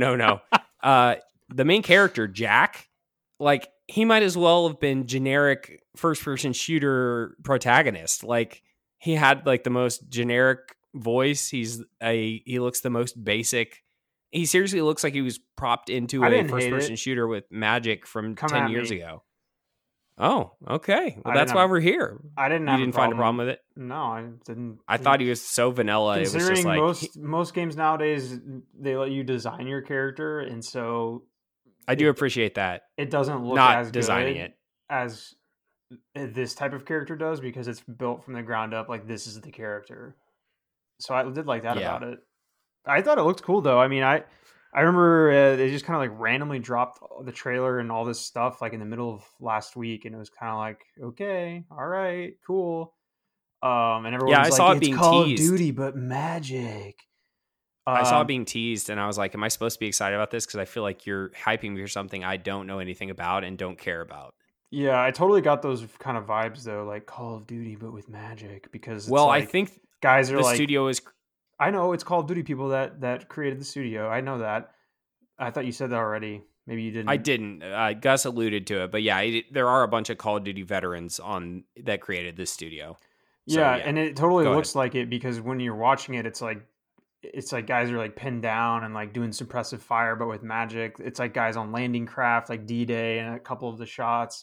Speaker 1: The main character Jack, like he might as well have been generic first-person shooter protagonist. Like he had like the most generic voice. He looks the most basic. He seriously looks like he was propped into a first-person shooter with magic from 10 years ago. Oh, okay. Well, that's why we're here.
Speaker 3: I didn't.
Speaker 1: You didn't find a problem with it?
Speaker 3: No, I didn't.
Speaker 1: I thought he was so vanilla. It was just like
Speaker 3: most games nowadays, they let you design your character, and so
Speaker 1: I do appreciate that.
Speaker 3: It doesn't look
Speaker 1: not
Speaker 3: as
Speaker 1: designing
Speaker 3: good
Speaker 1: it
Speaker 3: as this type of character does because it's built from the ground up. Like this is the character. So I did like that about it. I thought it looked cool though. I mean, I remember they just kind of like randomly dropped the trailer and all this stuff like in the middle of last week, and it was kind of like, okay, all right, cool. And everyone was
Speaker 1: saw
Speaker 3: like,
Speaker 1: it being
Speaker 3: Call
Speaker 1: teased.
Speaker 3: of Duty, but magic.
Speaker 1: I saw it being teased, and I was like, am I supposed to be excited about this? Because I feel like you're hyping me for something I don't know anything about and don't care about.
Speaker 3: Yeah, I totally got those kind of vibes though, like Call of Duty, but with magic. Because
Speaker 1: I think
Speaker 3: guys are
Speaker 1: the
Speaker 3: like,
Speaker 1: studio is.
Speaker 3: I know it's Call of Duty people that created the studio. I know that. I thought you said that already. Maybe you didn't.
Speaker 1: I didn't. Gus alluded to it, but yeah, there are a bunch of Call of Duty veterans that created this studio. So,
Speaker 3: yeah, and it totally looks
Speaker 1: ahead.
Speaker 3: like it because when you're watching it, it's like guys are like pinned down and like doing suppressive fire, but with magic. It's like guys on landing craft, like D-Day, and a couple of the shots.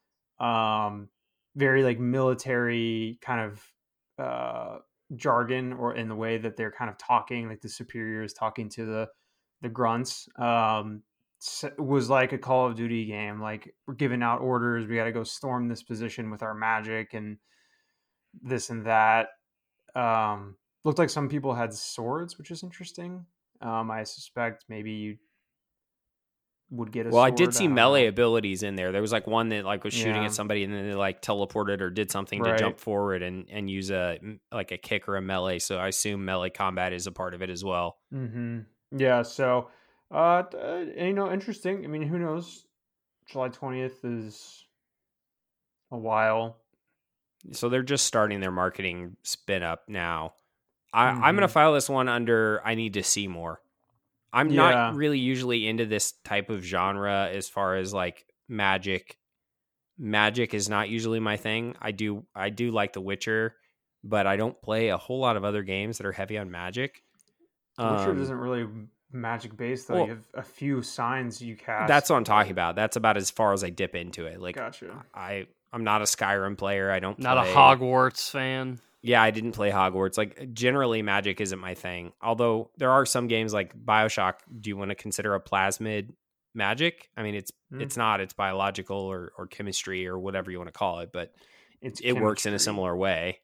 Speaker 3: Very like military kind of jargon, or in the way that they're kind of talking, like the superiors talking to the grunts. Was like a Call of Duty game. Like we're giving out orders. We got to go storm this position with our magic and this and that. Looked like some people had swords, which is interesting. I suspect maybe you would get a sword.
Speaker 1: I did see melee abilities in there. There was like one that like was shooting at somebody and then they like teleported or did something to jump forward and use a kick or a melee. So I assume melee combat is a part of it as well.
Speaker 3: Mm-hmm. Yeah. So, interesting. I mean, who knows? July 20th is a while.
Speaker 1: So they're just starting their marketing spin up now. I'm going to file this one under I need to see more. I'm not really usually into this type of genre as far as like Magic. Magic is not usually my thing. I do like The Witcher, but I don't play a whole lot of other games that are heavy on Magic.
Speaker 3: Witcher isn't really Magic based though.
Speaker 1: Well,
Speaker 3: you have a few signs you cast.
Speaker 1: That's what I'm talking about. That's about as far as I dip into it. Like,
Speaker 3: gotcha.
Speaker 1: I'm not a Skyrim player. I don't.
Speaker 2: Not a Hogwarts fan.
Speaker 1: Yeah, I didn't play Hogwarts. Like, generally, Magic isn't my thing. Although there are some games like BioShock. Do you want to consider a plasmid Magic? I mean, it's not. It's biological or chemistry or whatever you want to call it, but it works in a similar way.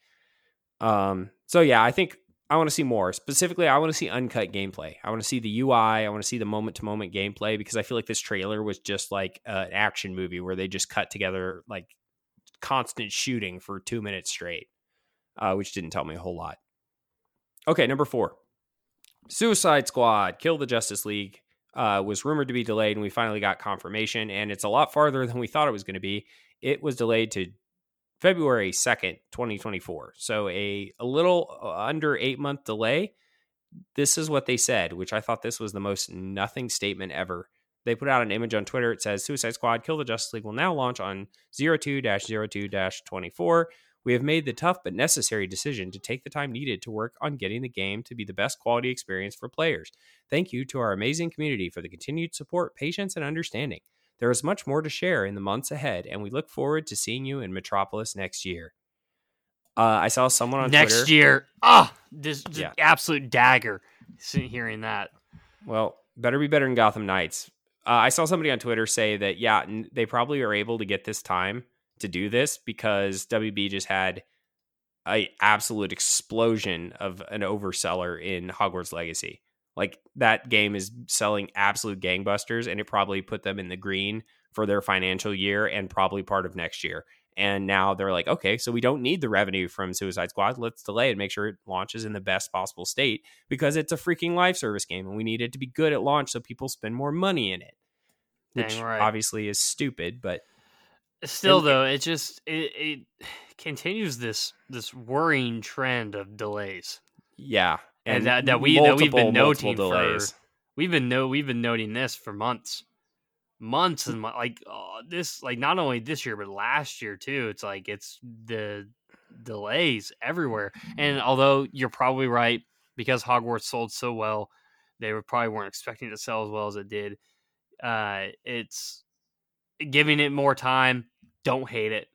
Speaker 1: So yeah, I think I want to see more. Specifically, I want to see uncut gameplay. I want to see the UI. I want to see the moment-to-moment gameplay because I feel like this trailer was just like an action movie where they just cut together like constant shooting for 2 minutes straight, which didn't tell me a whole lot. Okay, number 4. Suicide Squad, Kill the Justice League was rumored to be delayed, and we finally got confirmation, and it's a lot farther than we thought it was going to be. It was delayed to February 2nd, 2024. So a little under 8-month delay. This is what they said, which I thought this was the most nothing statement ever. They put out an image on Twitter. It says, Suicide Squad, Kill the Justice League will now launch on 02-02-24. We have made the tough but necessary decision to take the time needed to work on getting the game to be the best quality experience for players. Thank you to our amazing community for the continued support, patience, and understanding. There is much more to share in the months ahead, and we look forward to seeing you in Metropolis next year. I saw someone on Twitter.
Speaker 2: Next year. This absolute dagger hearing that.
Speaker 1: Well, better be better than Gotham Knights. I saw somebody on Twitter say that, they probably are able to get this time to do this because WB just had an absolute explosion of an overseller in Hogwarts Legacy. Like, that game is selling absolute gangbusters, and it probably put them in the green for their financial year and probably part of next year. And now they're like, okay, so we don't need the revenue from Suicide Squad. Let's delay it and make sure it launches in the best possible state because it's a freaking live service game, and we need it to be good at launch so people spend more money in it, which obviously is stupid, but
Speaker 2: still, though, it continues this worrying trend of delays.
Speaker 1: Yeah.
Speaker 2: And that we've been noting delays. We've been noting this for months and this, like, not only this year but last year too. It's like it's the delays everywhere. And although you're probably right, because Hogwarts sold so well, they probably weren't expecting it to sell as well as it did. It's giving it more time. Don't hate it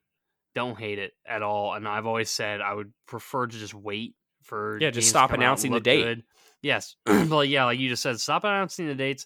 Speaker 2: at all. And I've always said I would prefer to just wait for
Speaker 1: just stop announcing the date.
Speaker 2: Good. Yes. Well, yeah, like you just said, stop announcing the dates,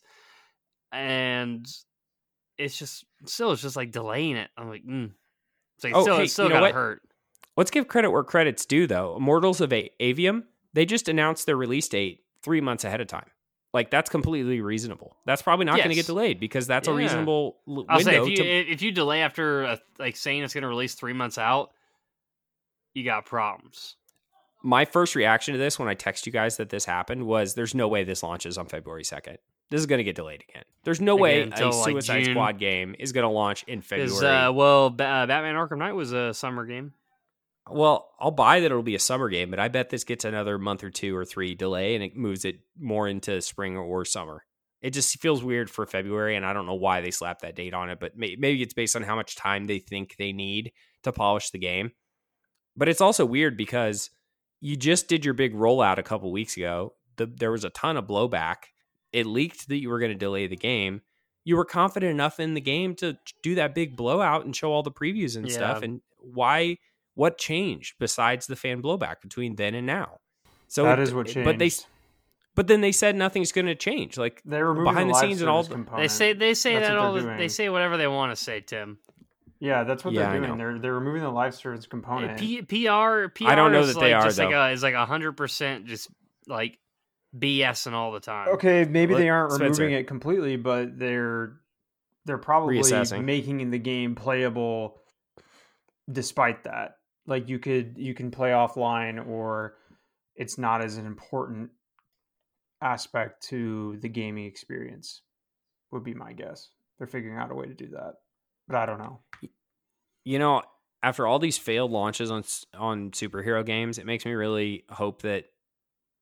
Speaker 2: and it's just like delaying it. I'm like, it's like it's still gotta hurt.
Speaker 1: Let's give credit where credit's due, though. Immortals of Avium, they just announced their release date 3 months ahead of time. Like, that's completely reasonable. That's probably not going to get delayed because that's a reasonable window.
Speaker 2: I'll say if you delay after saying it's going to release 3 months out, you got problems.
Speaker 1: My first reaction to this when I text you guys that this happened was there's no way this launches on February 2nd. This is going to get delayed again. There's no way a Suicide Squad game is going to launch in February.
Speaker 2: Batman Arkham Knight was a summer game.
Speaker 1: Well, I'll buy that it'll be a summer game, but I bet this gets another month or 2 or 3 delay and it moves it more into spring or summer. It just feels weird for February, and I don't know why they slapped that date on it, but maybe it's based on how much time they think they need to polish the game. But it's also weird because you just did your big rollout a couple weeks ago. There was a ton of blowback. It leaked that you were going to delay the game. You were confident enough in the game to do that big blowout and show all the previews and stuff. And why? What changed besides the fan blowback between then and now? So
Speaker 3: that is what changed.
Speaker 1: But then they said nothing's going to change. Like,
Speaker 3: they're
Speaker 1: behind the scenes and all.
Speaker 2: They say that all. They say whatever they want to say, Tim.
Speaker 3: Yeah, that's what they're doing. They're removing the live service component.
Speaker 2: PR.
Speaker 1: I don't know that they are, though.
Speaker 2: It's like 100% just like BS and all the time.
Speaker 3: Okay, maybe they aren't removing it completely, but they're probably making the game playable despite that. Like, you can play offline, or it's not as an important aspect to the gaming experience, would be my guess. They're figuring out a way to do that, but I don't know.
Speaker 1: You know, after all these failed launches on superhero games, it makes me really hope that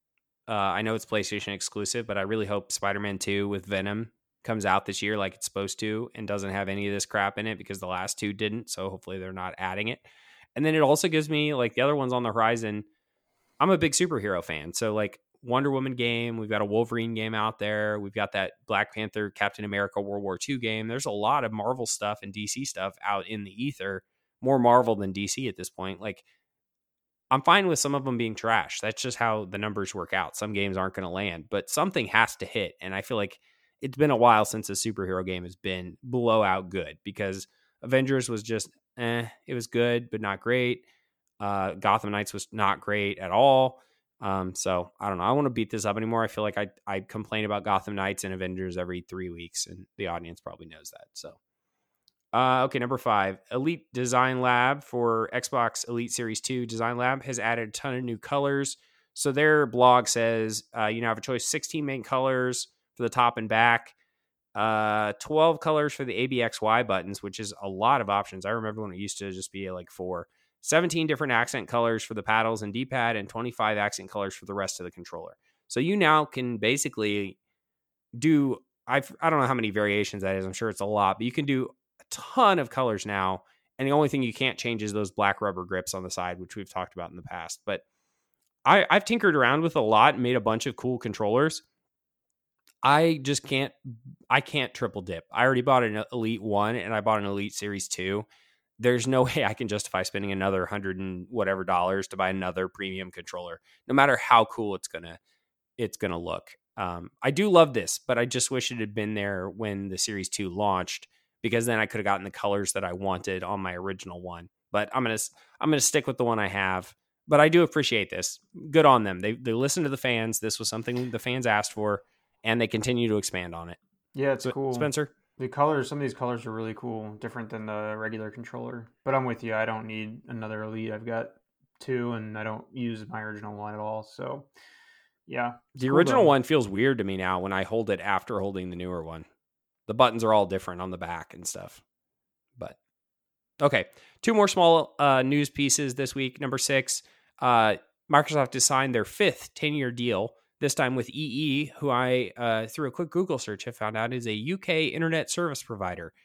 Speaker 1: I know it's PlayStation exclusive, but I really hope Spider-Man 2 with Venom comes out this year like it's supposed to and doesn't have any of this crap in it because the last two didn't. So hopefully they're not adding it. And then it also gives me, like, the other ones on the horizon. I'm a big superhero fan. So, like, Wonder Woman game, we've got a Wolverine game out there. We've got that Black Panther, Captain America, World War II game. There's a lot of Marvel stuff and DC stuff out in the ether, more Marvel than DC at this point. Like, I'm fine with some of them being trash. That's just how the numbers work out. Some games aren't going to land, but something has to hit. And I feel like it's been a while since a superhero game has been blowout good, because Avengers was just, it was good, but not great. Gotham Knights was not great at all. So I don't know. I don't want to beat this up anymore. I feel like I complain about Gotham Knights and Avengers every 3 weeks, and the audience probably knows that. So, okay, number 5, Elite Design Lab for Xbox Elite Series 2. Design Lab has added a ton of new colors. So their blog says you now have a choice 16 main colors for the top and back, 12 colors for the ABXY buttons, which is a lot of options. I remember when it used to just be like 4. 17 different accent colors for the paddles and D-pad, and 25 accent colors for the rest of the controller. So you now can basically do, I don't know how many variations that is. I'm sure it's a lot, but you can do a ton of colors now. And the only thing you can't change is those black rubber grips on the side, which we've talked about in the past. But I've tinkered around with a lot and made a bunch of cool controllers. I can't triple dip. I already bought an Elite 1 and I bought an Elite Series 2. There's no way I can justify spending another $100 and whatever to buy another premium controller, no matter how cool it's gonna look. I do love this, but I just wish it had been there when the Series 2 launched, because then I could have gotten the colors that I wanted on my original one. But I'm gonna stick with the one I have. But I do appreciate this. Good on them. They listened to the fans. This was something the fans asked for, and they continue to expand on it.
Speaker 3: Yeah, it's cool.
Speaker 1: Spencer?
Speaker 3: The colors, some of these colors are really cool, different than the regular controller. But I'm with you. I don't need another Elite. I've got 2, and I don't use my original one at all. So, yeah.
Speaker 1: The original one feels weird to me now when I hold it after holding the newer one. The buttons are all different on the back and stuff. But, okay. 2 more small news pieces this week. Number 6, Microsoft has signed their 5th 10-year deal, this time with EE, who I, through a quick Google search, have found out is a UK internet service provider.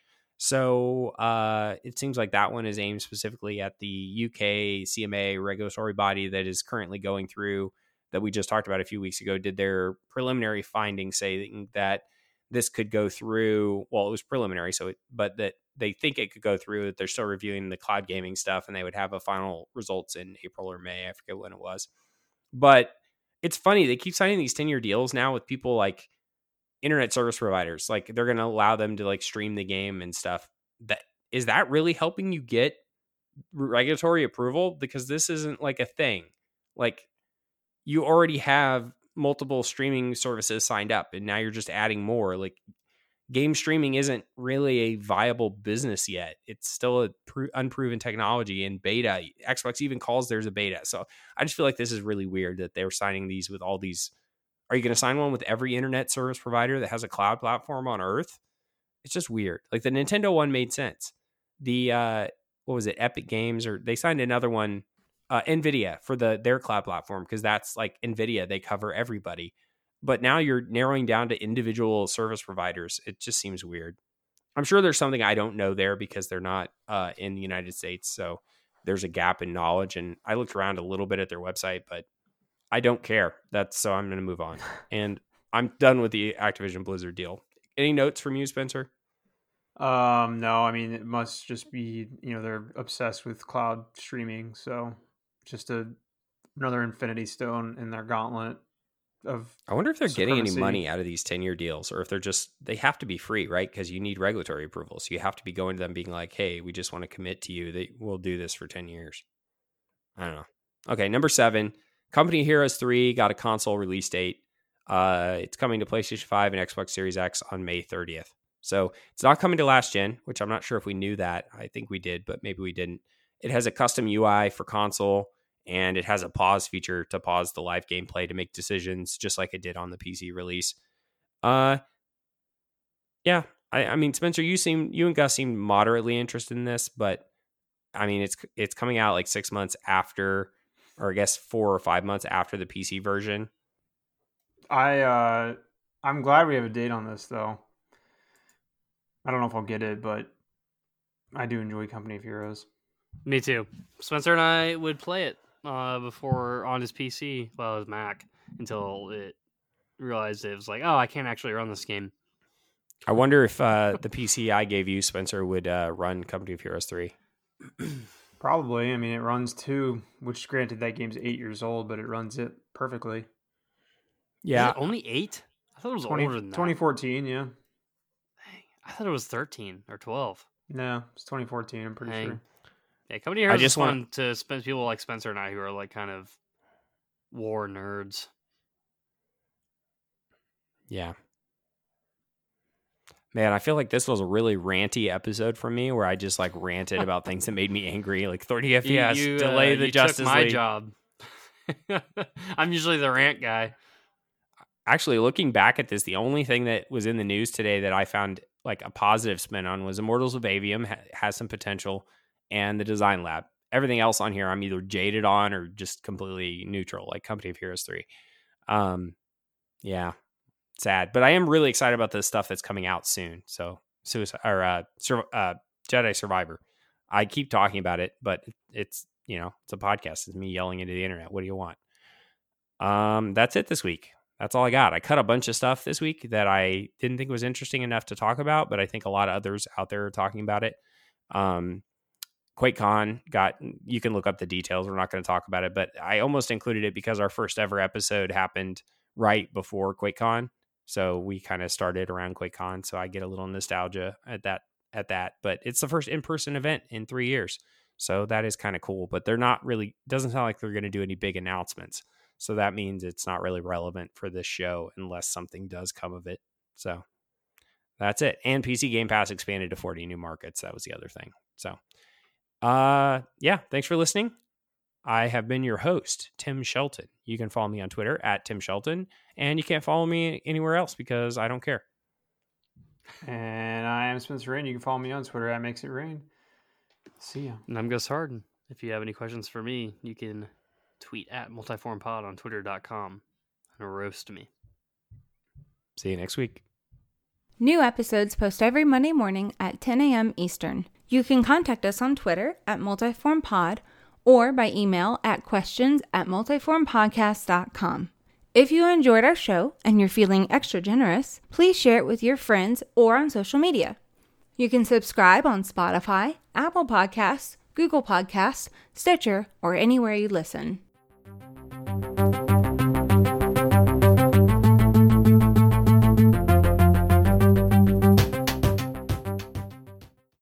Speaker 1: So it seems like that one is aimed specifically at the UK CMA regulatory body that is currently going through, that we just talked about a few weeks ago, did their preliminary findings saying that this could go through. Well, it was preliminary, but that they think it could go through, that they're still reviewing the cloud gaming stuff, and they would have a final results in April or May. I forget when it was. But it's funny, they keep signing these 10-year deals now with people like internet service providers. Like, they're going to allow them to like stream the game and stuff. Is that really helping you get regulatory approval? Because this isn't like a thing. Like, you already have multiple streaming services signed up, and now you're just adding more. Like, game streaming isn't really a viable business yet. It's still a unproven technology in beta. Xbox even calls theirs a beta. So I just feel like this is really weird that they're signing these with all these. Are you going to sign one with every internet service provider that has a cloud platform on Earth? It's just weird. Like, the Nintendo one made sense. The, what was it? Epic Games, or they signed another one, NVIDIA, for their cloud platform, because that's like NVIDIA. They cover everybody. But now you're narrowing down to individual service providers. It just seems weird. I'm sure there's something I don't know there, because they're not in the United States. So there's a gap in knowledge. And I looked around a little bit at their website, but I don't care. So I'm going to move on. And I'm done with the Activision Blizzard deal. Any notes from you, Spencer?
Speaker 3: No, I mean, it must just be, they're obsessed with cloud streaming. So just another Infinity Stone in their gauntlet.
Speaker 1: I wonder if they're getting any money out of these 10-year deals, or if they have to be free, right? Because you need regulatory approval. So you have to be going to them being like, hey, we just want to commit to you that we'll do this for 10 years. I don't know. Okay, number 7, Company Heroes 3 got a console release date. It's coming to PlayStation 5 and Xbox Series X on May 30th. So it's not coming to last gen, which I'm not sure if we knew that. I think we did, but maybe we didn't. It has a custom UI for console, and it has a pause feature to pause the live gameplay to make decisions, just like it did on the PC release. Yeah, I mean, Spencer, you and Gus seem moderately interested in this, but I mean, it's coming out like 6 months after, or I guess 4 or 5 months after the PC version.
Speaker 3: I'm glad we have a date on this, though. I don't know if I'll get it, but I do enjoy Company of Heroes.
Speaker 2: Me too. Spencer and I would play it before on his PC, well, his Mac, until it realized it was like, oh, I can't actually run this game.
Speaker 1: I wonder if the PC I gave you, Spencer, would run Company of Heroes 3.
Speaker 3: Probably. I mean, it runs 2, which granted that game's 8 years old, but it runs it perfectly.
Speaker 1: Yeah.
Speaker 2: Is it only 8? I thought it was older than that.
Speaker 3: 2014, yeah.
Speaker 2: Dang, I thought it was 13 or 12.
Speaker 3: No, it's 2014, I'm pretty sure.
Speaker 2: Yeah, Company of Heroes is fun to spend people like Spencer and I who are like kind of war nerds.
Speaker 1: Yeah. Man, I feel like this was a really ranty episode for me where I just like ranted about things that made me angry. Like 30 FPS, delay the Justice
Speaker 2: League.
Speaker 1: League.
Speaker 2: Job. I'm usually the rant guy.
Speaker 1: Actually, looking back at this, the only thing that was in the news today that I found like a positive spin on was Immortals of Avium has some potential, and the Design Lab. Everything else on here I'm either jaded on or just completely neutral, like Company of Heroes 3. Yeah, sad. But I am really excited about the stuff that's coming out soon. So Jedi Survivor. I keep talking about it, but it's a podcast. It's me yelling into the internet. What do you want? That's it this week. That's all I got. I cut a bunch of stuff this week that I didn't think was interesting enough to talk about, but I think a lot of others out there are talking about it. QuakeCon you can look up the details. We're not going to talk about it, but I almost included it because our first ever episode happened right before QuakeCon. So we kind of started around QuakeCon. So I get a little nostalgia at that, but it's the first in-person event in 3 years. So that is kind of cool, but they're not really, doesn't sound like they're going to do any big announcements. So that means it's not really relevant for this show unless something does come of it. So that's it. And PC Game Pass expanded to 40 new markets. That was the other thing. So, yeah, thanks for listening. I have been your host, Tim Shelton. You can follow me on Twitter at Tim Shelton, and you can't follow me anywhere else because I don't care.
Speaker 3: And I am Spencer Rain. You can follow me on Twitter at Makes It Rain. See ya.
Speaker 2: And I'm Gus Harden. If you have any questions for me, you can tweet at multiformpod on twitter.com and roast me.
Speaker 1: See you next week.
Speaker 4: New episodes post every Monday morning at 10 a.m. Eastern. You can contact us on Twitter at multiformpod or by email at questions@multiformpodcast.com. If you enjoyed our show and you're feeling extra generous, please share it with your friends or on social media. You can subscribe on Spotify, Apple Podcasts, Google Podcasts, Stitcher, or anywhere you listen.